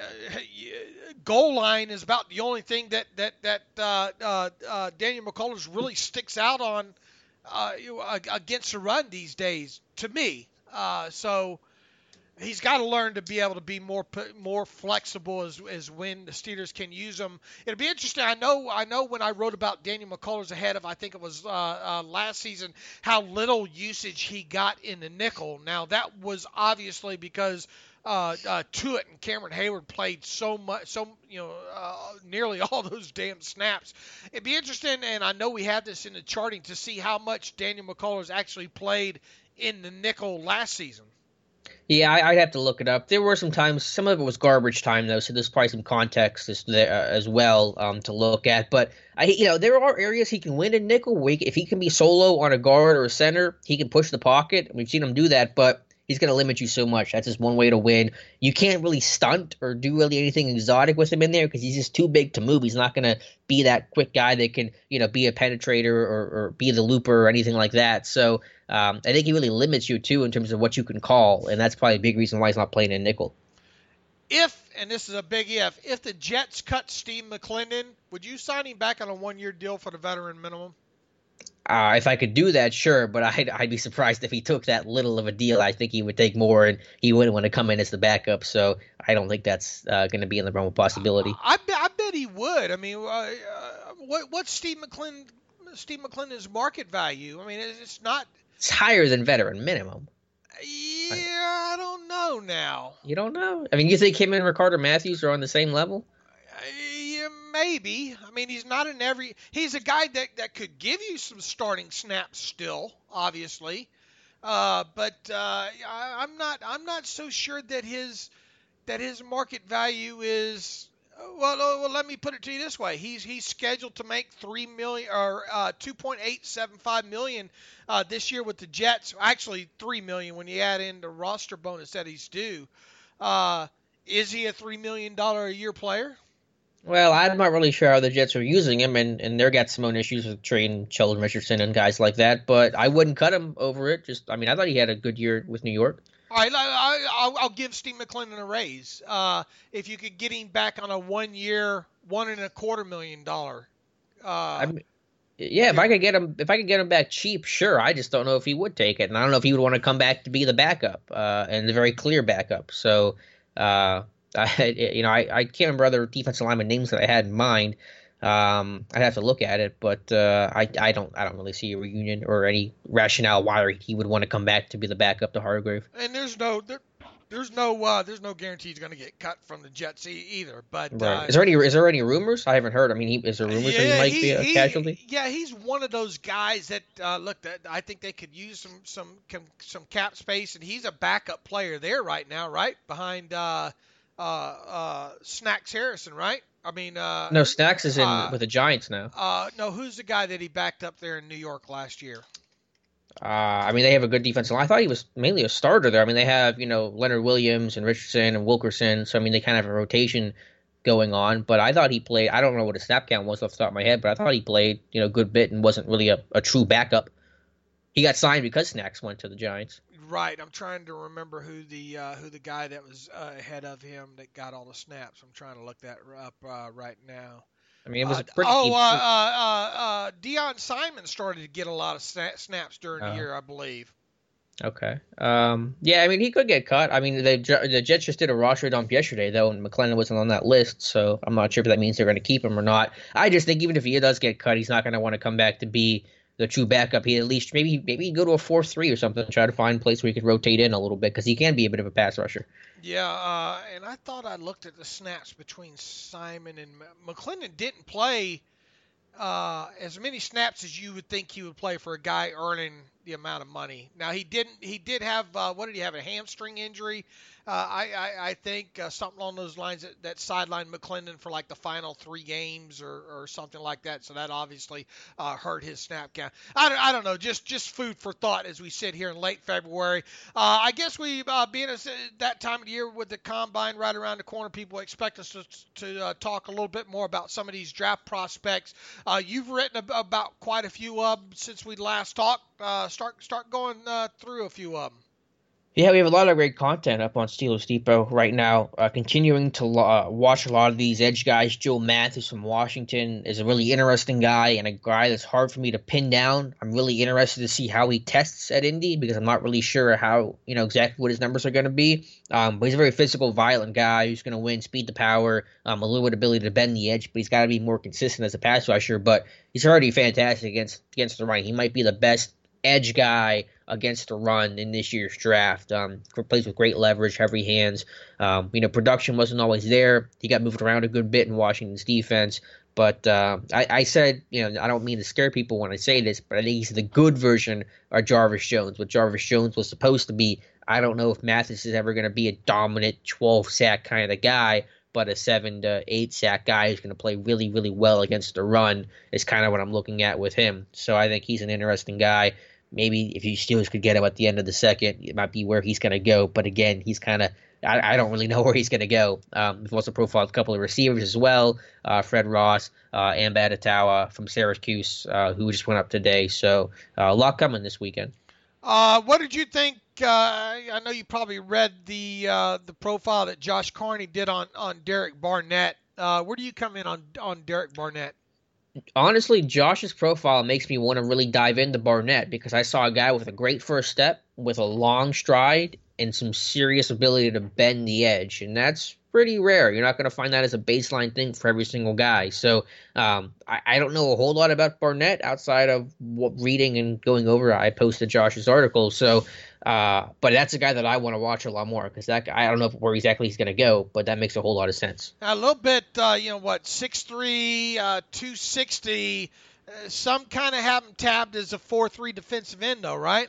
goal line is about the only thing that that that uh, uh, uh, Daniel McCullers really sticks out on uh, against the run these days, to me. Uh, so. He's got to learn to be able to be more more flexible as as when the Steelers can use him. It'll be interesting. I know I know when I wrote about Daniel McCullers ahead of I think it was uh, uh, last season, how little usage he got in the nickel. Now that was obviously because uh, uh, Tuitt and Cameron Hayward played so much, so you know, uh, nearly all those damn snaps. It'd be interesting, and I know we have this in the charting, to see how much Daniel McCullers actually played in the nickel last season. Yeah, I, I'd have to look it up. There were some times, some of it was garbage time though, so there's probably some context as, there, uh, as well um, to look at. But I, you know, there are areas he can win in nickel. Where he, if he can be solo on a guard or a center, he can push the pocket. We've seen him do that, but he's going to limit you so much. That's just one way to win. You can't really stunt or do really anything exotic with him in there because he's just too big to move. He's not going to be that quick guy that can, you know, be a penetrator or, or be the looper or anything like that. So um, I think he really limits you too in terms of what you can call, and that's probably a big reason why he's not playing in nickel. If, and this is a big if, if the Jets cut Steve McClendon, would you sign him back on a one-year deal for the veteran minimum? Uh, if I could do that, sure, but I'd, I'd be surprised if he took that little of a deal. I think he would take more, and he wouldn't want to come in as the backup, so I don't think that's uh, going to be in the realm of possibility. I, I, bet, I bet he would. I mean, uh, uh, what, what's Steve McClendon, Steve McClendon's market value? I mean, it's not... It's higher than veteran minimum. Yeah, I don't know now. You don't know? I mean, you think him and Ricardo Matthews are on the same level? Yeah, maybe. I mean, he's not in every. He's a guy that, that could give you some starting snaps still, obviously, uh, but uh, I, I'm not. I'm not so sure that his that his market value is. Well, well, let me put it to you this way: he's he's scheduled to make three million or uh, two point eight seven five million uh, this year with the Jets. Actually, three million when you add in the roster bonus that he's due. Uh, is he a three million dollar a year player? Well, I'm not really sure how the Jets are using him, and, and they've got some own issues with trading Sheldon Richardson and guys like that, but I wouldn't cut him over it. Just, I mean, I thought he had a good year with New York. All right, I, I, I'll give Steve McClendon a raise. Uh, if you could get him back on a one-year, one and a quarter million dollar. Uh, I mean, yeah, if I could get him, if I could get him back cheap, sure. I just don't know if he would take it, and I don't know if he would want to come back to be the backup, uh, and the very clear backup. So, uh, I, you know, I, I can't remember other defensive lineman names that I had in mind. Um, I'd have to look at it, but uh, I, I don't I don't really see a reunion or any rationale why he would want to come back to be the backup to Hargrave. And there's no there, there's no uh, there's no guarantee he's going to get cut from the Jets either. But right. uh, is there any is there any rumors? I haven't heard. I mean, he, is there rumors yeah, that he might he, be a he, casualty? Yeah, he's one of those guys that uh, look. That I think they could use some some some cap space, and he's a backup player there right now, right behind. Uh, Uh, uh, Snacks Harrison, right? I mean, uh, no, Snacks is in uh, with the Giants now. Uh, no, who's the guy that he backed up there in New York last year? Uh, I mean, they have a good defensive line. I thought he was mainly a starter there. I mean, they have, you know, Leonard Williams and Richardson and Wilkerson. So, I mean, they kind of have a rotation going on. But I thought he played. I don't know what his snap count was off the top of my head, but I thought he played, you know, a good bit and wasn't really a, a true backup. He got signed because Snacks went to the Giants. Right. I'm trying to remember who the uh, who the guy that was uh, ahead of him that got all the snaps. I'm trying to look that up uh, right now. I mean, it was uh, a pretty. Oh, uh, uh, uh, Deion Simon started to get a lot of sna- snaps during uh, the year, I believe. Okay. Um, yeah, I mean, he could get cut. I mean, the the Jets just did a roster dump yesterday, though, and McClendon wasn't on that list, so I'm not sure if that means they're going to keep him or not. I just think even if he does get cut, he's not going to want to come back to be the true backup. He at least maybe maybe go to a four three or something, try to find a place where he could rotate in a little bit because he can be a bit of a pass rusher. Yeah, uh, and I thought I looked at the snaps between Simon and McClendon. Didn't play uh, as many snaps as you would think he would play for a guy earning the amount of money. Now he didn't. He did have uh, what did he have? A hamstring injury. Uh, I, I I think uh, something along those lines that, that sidelined McClendon for like the final three games or, or something like that. So that obviously uh, hurt his snap count. I don't, I don't know. Just just food for thought as we sit here in late February. Uh, I guess we uh, being a, that time of the year with the combine right around the corner, people expect us to to uh, talk a little bit more about some of these draft prospects. Uh, you've written ab- about quite a few of them since we last talked. Uh, start start going uh, through a few of them. Yeah, we have a lot of great content up on Steelers Depot right now. Uh, continuing to uh, watch a lot of these edge guys. Joe Mathis from Washington is a really interesting guy and a guy that's hard for me to pin down. I'm really interested to see how he tests at Indy because I'm not really sure how, you know, exactly what his numbers are going to be. Um, but he's a very physical, violent guy who's going to win speed to power, um, a little bit of ability to bend the edge, but he's got to be more consistent as a pass rusher. But he's already fantastic against against the run. He might be the best edge guy against the run in this year's draft. Um, plays with great leverage, heavy hands. Um, you know, production wasn't always there. He got moved around a good bit in Washington's defense. But uh, I, I said, you know, I don't mean to scare people when I say this, but I think he's the good version of Jarvis Jones. What Jarvis Jones was supposed to be. I don't know if Mathis is ever going to be a dominant twelve sack kind of guy, but a seven to eight sack guy who's going to play really, really well against the run is kind of what I'm looking at with him. So I think he's an interesting guy. Maybe if you Steelers could get him at the end of the second, it might be where he's going to go. But again, he's kind of I, I don't really know where he's going to go. Um, we've also profiled a couple of receivers as well, uh, Fred Ross uh, and Badatawa from Syracuse, uh, who just went up today. So uh, a lot coming this weekend. Uh, what did you think? Uh, I know you probably read the uh, the profile that Josh Carney did on, on Derek Barnett. Uh, where do you come in on on Derek Barnett? Honestly, Josh's profile makes me want to really dive into Barnett because I saw a guy with a great first step, with a long stride, and some serious ability to bend the edge. And that's pretty rare. You're not going to find that as a baseline thing for every single guy. So um, I, I don't know a whole lot about Barnett outside of what reading and going over. I posted Josh's article. So, uh, but that's a guy that I want to watch a lot more because that guy, I don't know where exactly he's going to go, but that makes a whole lot of sense. A little bit, uh, you know, what, six three, uh, two sixty. Uh, some kind of have him tabbed as a four three defensive end, though, right?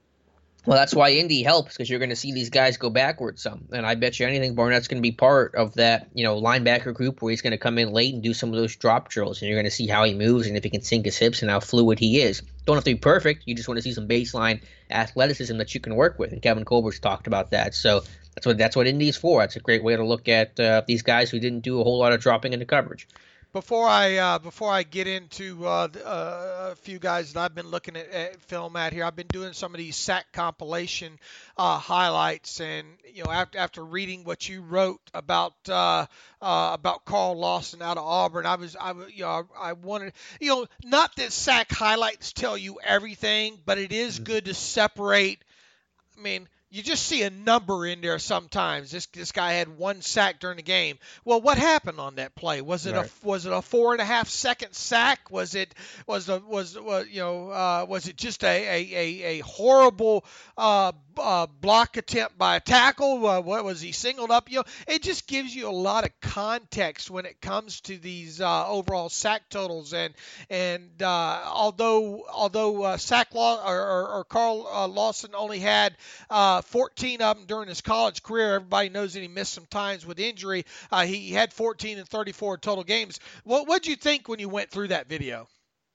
Well, that's why Indy helps because you're going to see these guys go backwards some. And I bet you anything Barnett's going to be part of that, you know, linebacker group where he's going to come in late and do some of those drop drills. And you're going to see how he moves and if he can sink his hips and how fluid he is. Don't have to be perfect. You just want to see some baseline athleticism that you can work with. And Kevin Colbert's talked about that. So that's what that's what Indy's for. It's a great way to look at uh, these guys who didn't do a whole lot of dropping into coverage. Before I uh, before I get into uh, uh, a few guys that I've been looking at, at film at here, I've been doing some of these sack compilation uh, highlights, and you know after after reading what you wrote about uh, uh, about Carl Lawson out of Auburn, I was I you know I wanted you know not that sack highlights tell you everything, but it is good to separate. I mean. You just see a number in there sometimes. This this guy had one sack during the game. Well, what happened on that play? Was it right. a was it a four and a half second sack? Was it was a, was was you know uh, was it just a a, a, a horrible uh, uh, block attempt by a tackle? Uh, what was he singled up? You know, it just gives you a lot of context when it comes to these uh, overall sack totals. And and uh, although although uh, sack law or, or, or Carl uh, Lawson only had uh, fourteen of them during his college career. Everybody knows that he missed some times with injury. Uh, he had fourteen and thirty-four total games. What what'd you think when you went through that video?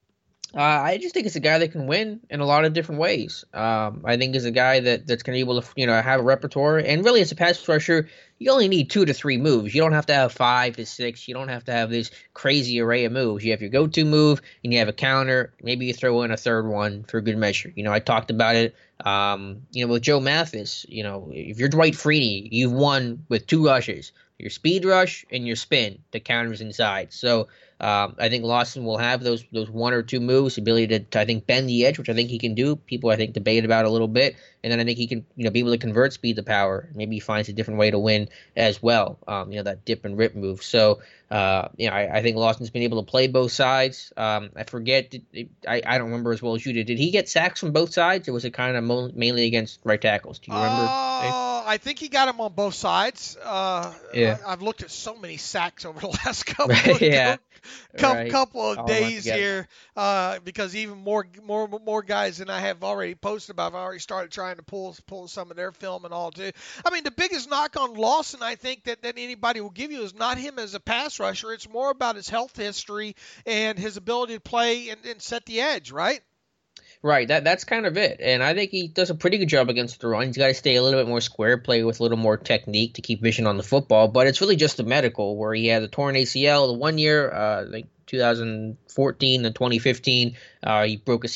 Uh, I just think it's a guy that can win in a lot of different ways. Um, I think he's a guy that, that's going to be able to, you know, have a repertoire. And really, as a pass rusher, you only need two to three moves. You don't have to have five to six. You don't have to have this crazy array of moves. You have your go-to move, and you have a counter. Maybe you throw in a third one for good measure. You know, I talked about it. Um, you know, with Joe Mathis, you know, if you're Dwight Freeney, you've won with two rushes, your speed rush and your spin to counters inside. So um, I think Lawson will have those those one or two moves, the ability to, to, I think, bend the edge, which I think he can do. People, I think, debate about a little bit. And then I think he can, you know, be able to convert speed to power. Maybe he finds a different way to win as well, um, you know, that dip and rip move. So, uh, you know, I, I think Lawson's been able to play both sides. Um, I forget, did, I, I don't remember as well as you did. Did he get sacks from both sides, or was it kind of mo- mainly against right tackles? Do you remember? Uh, I think he got him on both sides. Uh, yeah. I, I've looked at so many sacks over the last couple right, of yeah. couple, right. couple of All days here, uh, because even more more more guys than I have already posted about, I've already started trying to pull pull some of their film and all too. I mean, the biggest knock on Lawson, I think, that, that anybody will give you is not him as a pass rusher. It's more about his health history and his ability to play and, and set the edge, right? Right, that that's kind of it. And I think he does a pretty good job against the run. He's got to stay a little bit more square, play with a little more technique to keep vision on the football. But it's really just the medical, where he had a torn A C L the one year, uh, like two thousand fourteen and twenty fifteen. Uh, he broke his hip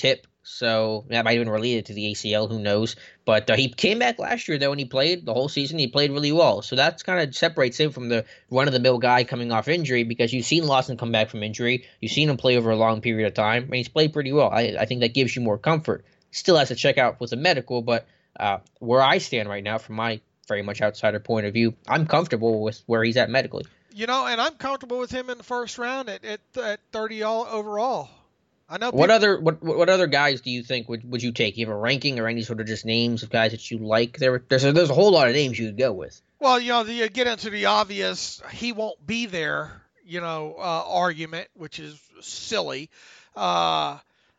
So that might have been related to the A C L. Who knows? But uh, he came back last year, though, and he played the whole season. He played really well. So that's kind of separates him from the run-of-the-mill guy coming off injury, because you've seen Lawson come back from injury. You've seen him play over a long period of time, and he's played pretty well. I, I think that gives you more comfort. Still has to check out with the medical, but uh, where I stand right now, from my very much outsider point of view, I'm comfortable with where he's at medically. You know, and I'm comfortable with him in the first round at, at, at thirty all overall. I know. People, what other what what other guys do you think would, would you take? You have a ranking or any sort of just names of guys that you like? There, there's a, there's a whole lot of names you could go with. Well, you know, the, you get into the obvious, he won't be there, you know, uh, argument, which is silly. Uh,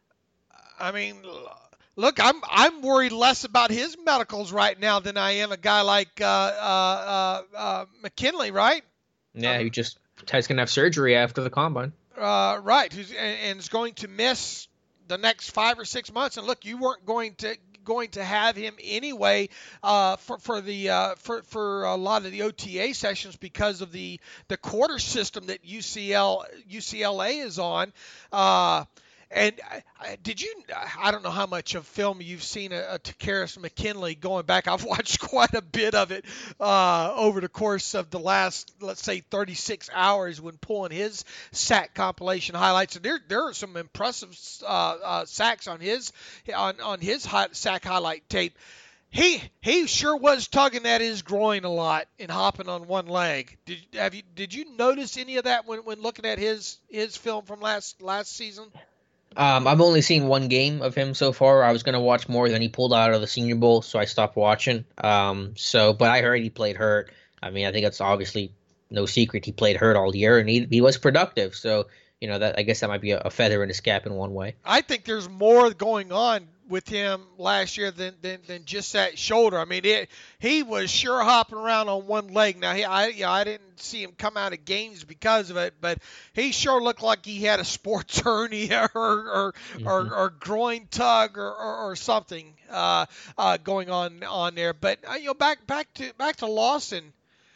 I mean, look, I'm I'm worried less about his medicals right now than I am a guy like uh, uh, uh, McKinley, right? Yeah, um, who just is going to have surgery after the combine. Uh, right, who's and, and is going to miss the next five or six months. And look, you weren't going to going to have him anyway uh, for for the uh, for for a lot of the O T A sessions because of the the quarter system that U C L U C L A is on. Uh, And uh, did you? I don't know how much of film you've seen of Takkarist McKinley going back. I've watched quite a bit of it uh, over the course of the last, let's say, thirty-six hours when pulling his sack compilation highlights. And there, there are some impressive uh, uh, sacks on his on on his hot sack highlight tape. He he sure was tugging at his groin a lot and hopping on one leg. Did have you did you notice any of that when, when looking at his his film from last last season? Um, I've only seen one game of him so far. I was going to watch more, then he pulled out of the Senior Bowl, so I stopped watching. Um, so, but I heard he played hurt. I mean, I think it's obviously no secret he played hurt all year, and he he was productive. So, you know, that I guess that might be a, a feather in his cap in one way. I think there's more going on with him last year than than, than just that shoulder. I mean, it, he was sure hopping around on one leg. Now, he, I, you know, I didn't see him come out of games because of it, but he sure looked like he had a sports hernia or or, mm-hmm. or, or groin tug or, or, or something uh, uh, going on on there. But uh, you know, back back to back to Lawson.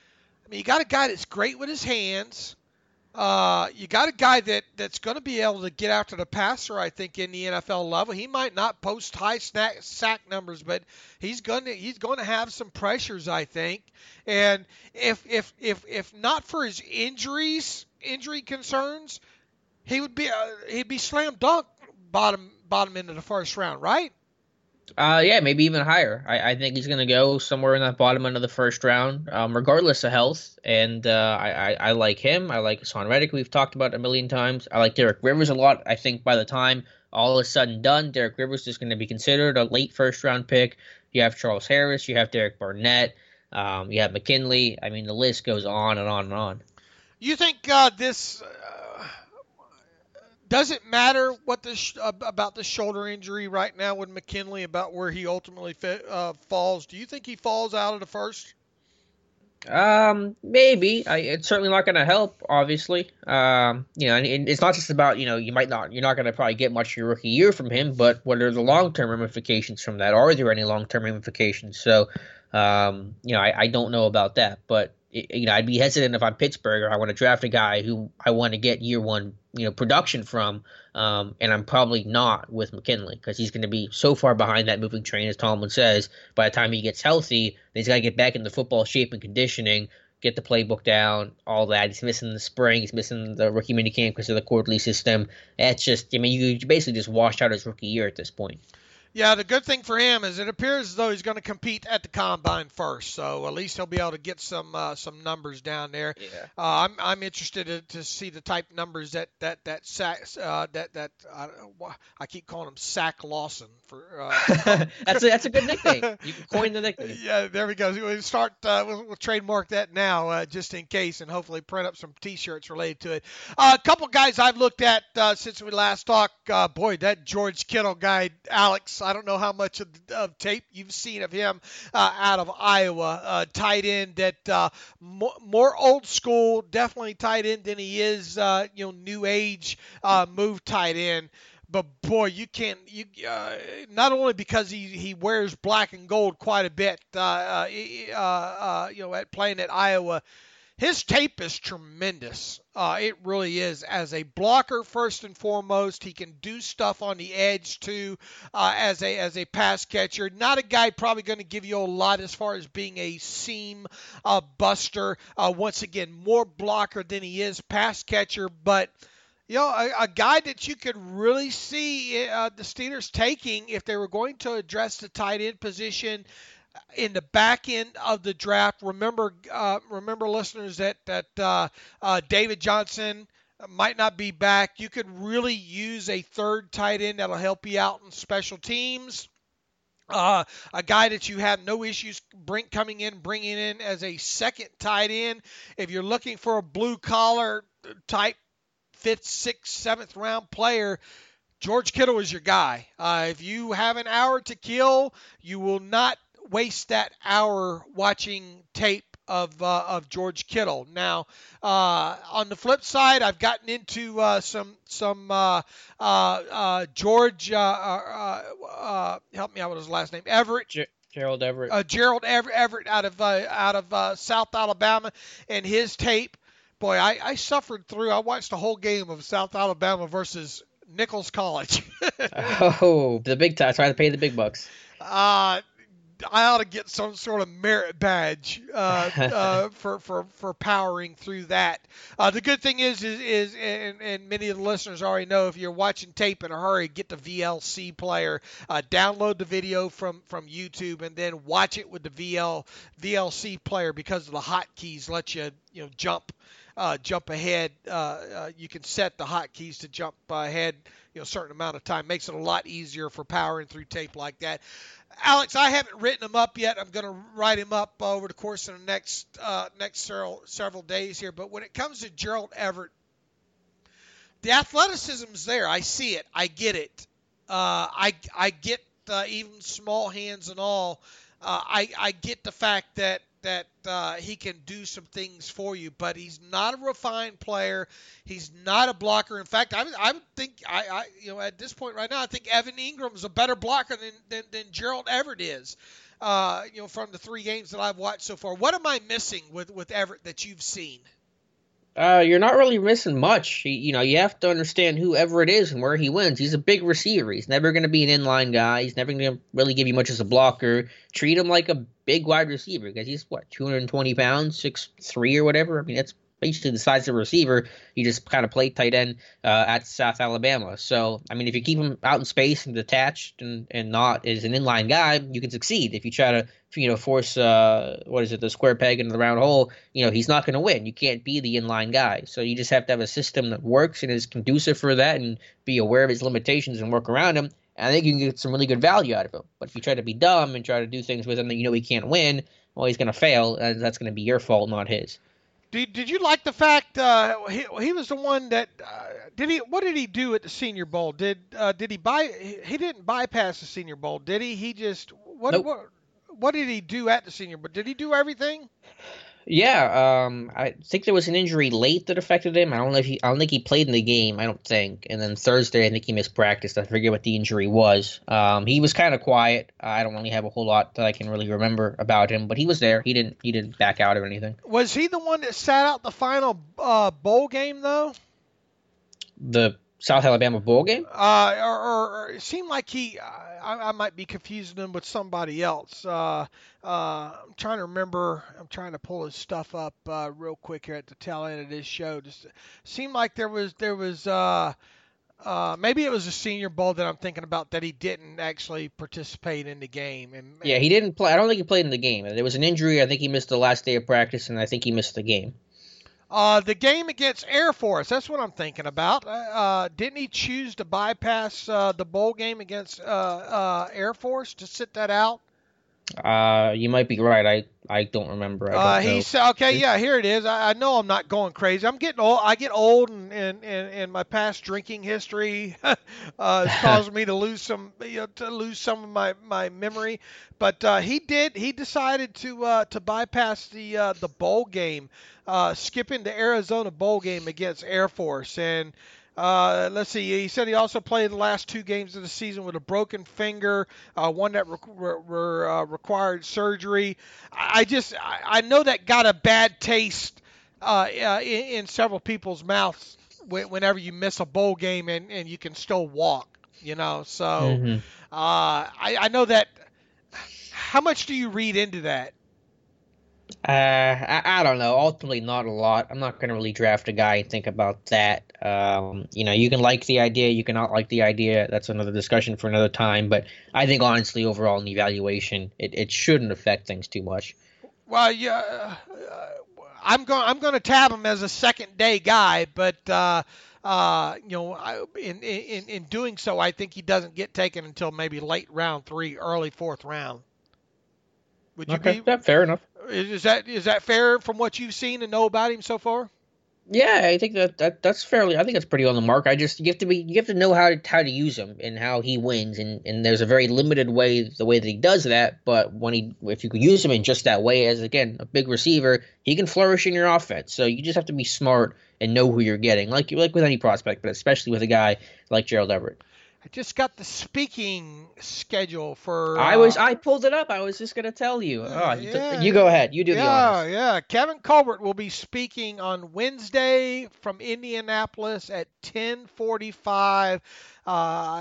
I mean, you got a guy that's great with his hands. Uh, you got a guy that, that's going to be able to get after the passer, I think, in the N F L level. He might not post high snack, sack numbers, but he's going to he's going to have some pressures, I think. And if if if if not for his injuries, injury concerns, he would be uh, he'd be slam dunk bottom bottom end of the first round, right? Uh, yeah, maybe even higher. I, I think he's going to go somewhere in that bottom end of the first round, um, regardless of health. And uh, I, I, I like him. I like Hassan Reddick, we've talked about a million times. I like Derek Rivers a lot. I think by the time all is said and done, Derek Rivers is going to be considered a late first round pick. You have Charles Harris. You have Derek Barnett. Um, you have McKinley. I mean, the list goes on and on and on. You think uh, this... Uh... Does it matter what the sh- about the shoulder injury right now with McKinley, about where he ultimately fit, uh, falls? Do you think he falls out of the first? Um, maybe. I, it's certainly not going to help, obviously. Um, you know, and it's not just about, you know, you might not, you're not going to probably get much your rookie year from him, but what are the long-term ramifications from that? Are there any long-term ramifications? So, um, you know, I, I don't know about that, but you know, I'd be hesitant if I'm Pittsburgh or I want to draft a guy who I want to get year one, you know, production from, um, and I'm probably not with McKinley because he's going to be so far behind that moving train, as Tomlin says. By the time he gets healthy, he's got to get back into football shape and conditioning, get the playbook down, all that. He's missing the spring, he's missing the rookie minicamp because of the quarterly system. That's just, I mean, you basically just washed out his rookie year at this point. Yeah, the good thing for him is it appears as though he's going to compete at the combine first, so at least he'll be able to get some uh, some numbers down there. Yeah. Uh, I'm I'm interested to, to see the type numbers that that that sack uh, that that uh, I keep calling him Sack Lawson for. Uh, that's a, that's a good nickname. You can coin the nickname. Yeah, there we go. We'll start. Uh, we'll, we'll trademark that now, uh, just in case, and hopefully print up some T-shirts related to it. Uh, a couple guys I've looked at uh, since we last talked. Uh, boy, that George Kittle guy, Alex. I don't know how much of, of tape you've seen of him uh, out of Iowa. Uh, tight end that uh, more, more old school, definitely tight end than he is, uh, you know, new age uh, move tight end. But boy, you can't. You uh, not only because he, he wears black and gold quite a bit, uh, uh, uh, uh, you know, at playing at Iowa. his tape is tremendous. Uh, it really is. As a blocker, first and foremost, he can do stuff on the edge too. Uh, as a as a pass catcher, not a guy probably going to give you a lot as far as being a seam uh, buster. Uh, once again, more blocker than he is pass catcher, but. You know, a, a guy that you could really see uh, the Steelers taking if they were going to address the tight end position in the back end of the draft. Remember, uh, remember, listeners, that that uh, uh, David Johnson might not be back. You could really use a third tight end that'll help you out in special teams. Uh, a guy that you have no issues bring coming in, bringing in as a second tight end. If you're looking for a blue collar type. Fifth, sixth, seventh round player, George Kittle is your guy. Uh, if you have an hour to kill, you will not waste that hour watching tape of uh, of George Kittle. Now, uh, on the flip side, I've gotten into uh, some some uh, uh, uh, George. Uh, uh, uh, help me out with his last name. Everett. Ger- Gerald Everett. Uh, Gerald Everett, Everett out of uh, out of uh, South Alabama, and his tape. Boy, I, I suffered through. I watched the whole game of South Alabama versus Nichols College. Oh, the big time. Trying to pay the big bucks. Uh, I ought to get some sort of merit badge uh, uh, for, for, for powering through that. Uh, the good thing is, is, is and, and many of the listeners already know, if you're watching tape in a hurry, get the V L C player, uh, download the video from, from YouTube, and then watch it with the V L, V L C player because of the hotkeys let you, you know, jump. Uh, jump ahead. Uh, uh, you can set the hotkeys to jump ahead, you know, a certain amount of time. Makes it a lot easier for powering through tape like that. Alex, I haven't written him up yet. I'm going to write him up over the course of the next uh, next several several days here. But when it comes to Gerald Everett, the athleticism's there. I see it. I get it. Uh, I I get uh, even small hands and all. Uh, I I get the fact that. that uh, he can do some things for you, but he's not a refined player. He's not a blocker. In fact, I I think I, I you know at this point right now, I think Evan Ingram's a better blocker than than, than Gerald Everett is. Uh, you know, from the three games that I've watched so far, what am I missing with with Everett that you've seen? Uh, you're not really missing much. He, you know, you have to understand who Everett is and where he wins. He's a big receiver. He's never going to be an inline guy. He's never going to really give you much as a blocker. Treat him like a big wide receiver because he's, what, two hundred twenty pounds, six three or whatever? I mean, that's basically the size of a receiver. You just kind of play tight end uh, at South Alabama. So, I mean, if you keep him out in space and detached and, and not as an inline guy, you can succeed. If you try to, you know, force, uh, what is it, the square peg into the round hole, you know, he's not going to win. You can't be the inline guy. So you just have to have a system that works and is conducive for that and be aware of his limitations and work around him. And I think you can get some really good value out of him. But if you try to be dumb and try to do things with him that you know he can't win, well, he's going to fail, and that's going to be your fault, not his. Did, did you like the fact uh, he he was the one that uh, did he what did he do at the Senior Bowl? Did uh, did he buy he, he didn't bypass the Senior Bowl, did he? He just what Nope. what what did he do at the Senior Bowl? Did he do everything? Yeah, um, I think there was an injury late that affected him. I don't know if he, I don't think he played in the game. I don't think. And then Thursday, I think he missed practice. I forget what the injury was. Um, he was kind of quiet. I don't really have a whole lot that I can really remember about him, but he was there. He didn't. He didn't back out or anything. Was he the one that sat out the final uh, bowl game though? The South Alabama bowl game? Uh, or, or, or it seemed like he. I, I might be confusing him with somebody else. Uh, uh, I'm trying to remember. I'm trying to pull his stuff up uh, real quick here at the tail end of this show. Just seemed like there was there was. Uh, uh, maybe it was a Senior Bowl that I'm thinking about that he didn't actually participate in the game. And yeah, he didn't play. I don't think he played in the game. There was an injury. I think he missed the last day of practice, and I think he missed the game. Uh, the game against Air Force, that's what I'm thinking about. Uh, uh, didn't he choose to bypass uh, the bowl game against uh, uh, Air Force to sit that out? Uh, you might be right. I, I don't remember. I don't uh, know. He said, okay, yeah, here it is. I, I know I'm not going crazy. I'm getting old. I get old, and, and, and, and my past drinking history uh, has caused me to lose some, you know, to lose some of my, my memory. But uh, he did. He decided to uh, to bypass the uh, the bowl game, uh, skipping the Arizona bowl game against Air Force. And uh, let's see. He said he also played the last two games of the season with a broken finger, uh, one that re- re- re- uh, required surgery. I, I just I, I know that got a bad taste uh, uh, in, in several people's mouths whenever you miss a bowl game and, and you can still walk, you know. So Mm-hmm. uh, I, I know that. How much do you read into that? Uh, I, I don't know. Ultimately, not a lot. I'm not going to really draft a guy and think about that. Um, you know, you can like the idea, you can not like the idea. That's another discussion for another time. But I think, honestly, overall in the evaluation, it, it shouldn't affect things too much. Well, yeah, uh, I'm going. I'm going to tab him as a second day guy, but uh, uh, you know, I, in, in in doing so, I think he doesn't get taken until maybe late round three, early fourth round. Would you Okay, be? yeah, fair enough. Is that is that fair from what you've seen and know about him so far? Yeah, I think that, that that's fairly. I think that's pretty on the mark. I just you have to be you have to know how to how to use him and how he wins, and, and there's a very limited way the way that he does that. But when he if you could use him in just that way, as again a big receiver, he can flourish in your offense. So you just have to be smart and know who you're getting, like like with any prospect, but especially with a guy like Gerald Everett. I just got the speaking schedule for. Uh, I was I pulled it up. I was just gonna tell you. Oh, you, yeah, you go ahead. You do yeah, the honors. Yeah, Kevin Colbert will be speaking on Wednesday from Indianapolis at ten forty-five. Uh,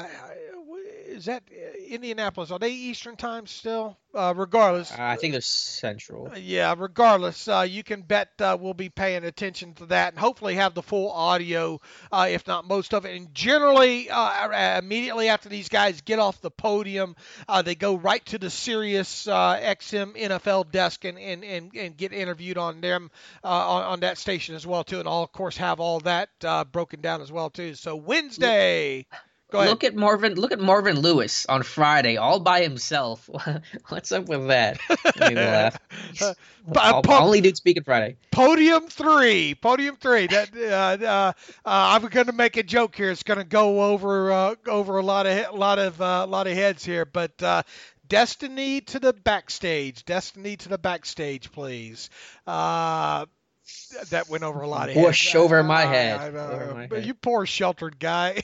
is that Indianapolis? Are they Eastern time still? Uh, regardless. Uh, I think they're Central. Yeah, regardless, uh, you can bet uh, we'll be paying attention to that and hopefully have the full audio, uh, if not most of it. And generally, uh, immediately after these guys get off the podium, uh, they go right to the Sirius uh, X M N F L desk and, and, and, and get interviewed on them uh, on, on that station as well, too. And I'll, of course, have all that uh, broken down as well, too. So Wednesday... Go ahead. Look at Marvin. Look at Marvin Lewis on Friday, all by himself. What's up with that? Made me laugh. uh, I'll, po- only dude speaking Friday. Podium three. Podium three. That uh, uh, uh, I'm going to make a joke here. It's going to go over uh, over a lot of a lot of uh, lot of heads here, but. Uh, Destiny to the backstage. Destiny to the backstage, please. Uh, that went over a lot of heads. Whoosh over my head. I, I, I, over my head. You poor sheltered guy.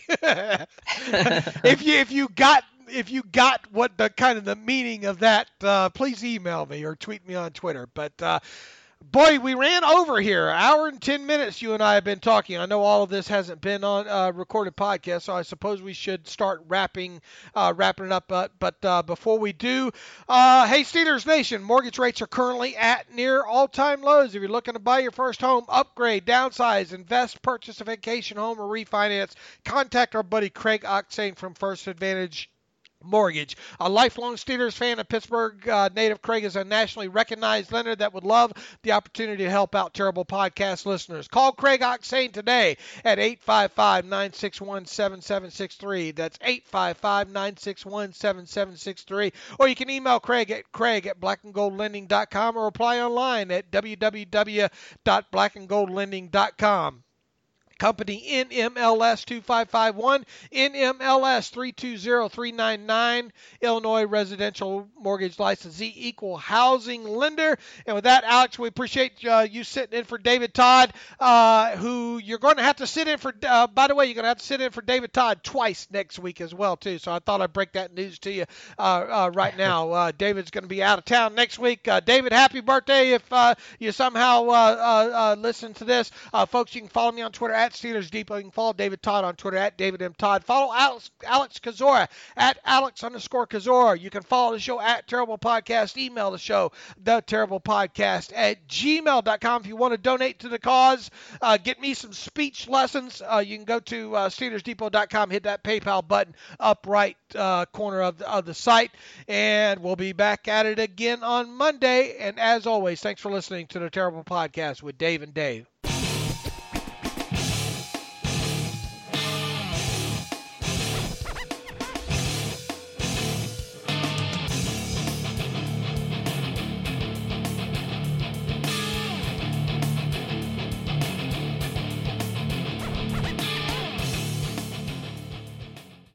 if you if you got if you got what the kind of the meaning of that, uh, please email me or tweet me on Twitter. But uh, boy, we ran over here. An hour and ten minutes you and I have been talking. I know all of this hasn't been on uh, recorded podcast, so I suppose we should start wrapping uh, wrapping it up. But, but uh, before we do, uh, hey, Steelers Nation, mortgage rates are currently at near all-time lows. If you're looking to buy your first home, upgrade, downsize, invest, purchase a vacation home, or refinance, contact our buddy Craig Oxane from First Advantage Mortgage. A lifelong Steelers fan of Pittsburgh uh, native, Craig is a nationally recognized lender that would love the opportunity to help out Terrible Podcast listeners. Call Craig Oxane today at eight five five, nine six one, seven seven six three. That's eight five five, nine six one, seven seven six three. Or you can email Craig at craig at black and gold lending dot com or apply online at w w w dot black and gold lending dot com. Company N M L S two five five one, N M L S three two zero three nine nine, Illinois Residential Mortgage Licensee, Equal Housing Lender. And with that, Alex, we appreciate uh, you sitting in for David Todd, uh, who you're going to have to sit in for, uh, by the way, you're going to have to sit in for David Todd twice next week as well, too. So I thought I'd break that news to you uh, uh, right now. Uh, David's going to be out of town next week. Uh, David, happy birthday if uh, you somehow uh, uh, uh, listen to this. Uh, folks, you can follow me on Twitter at Steelers Depot. You can follow David Todd on Twitter at David M. Todd. Follow Alex, Alex Kozora at Alex underscore Kozora. You can follow the show at Terrible Podcast. Email the show, the Terrible Podcast at gmail dot com. If you want to donate to the cause, uh, get me some speech lessons, uh, you can go to uh, Steelers Depot dot com, hit that PayPal button up right uh, corner of the, of the site, and we'll be back at it again on Monday. And as always, thanks for listening to the Terrible Podcast with Dave and Dave.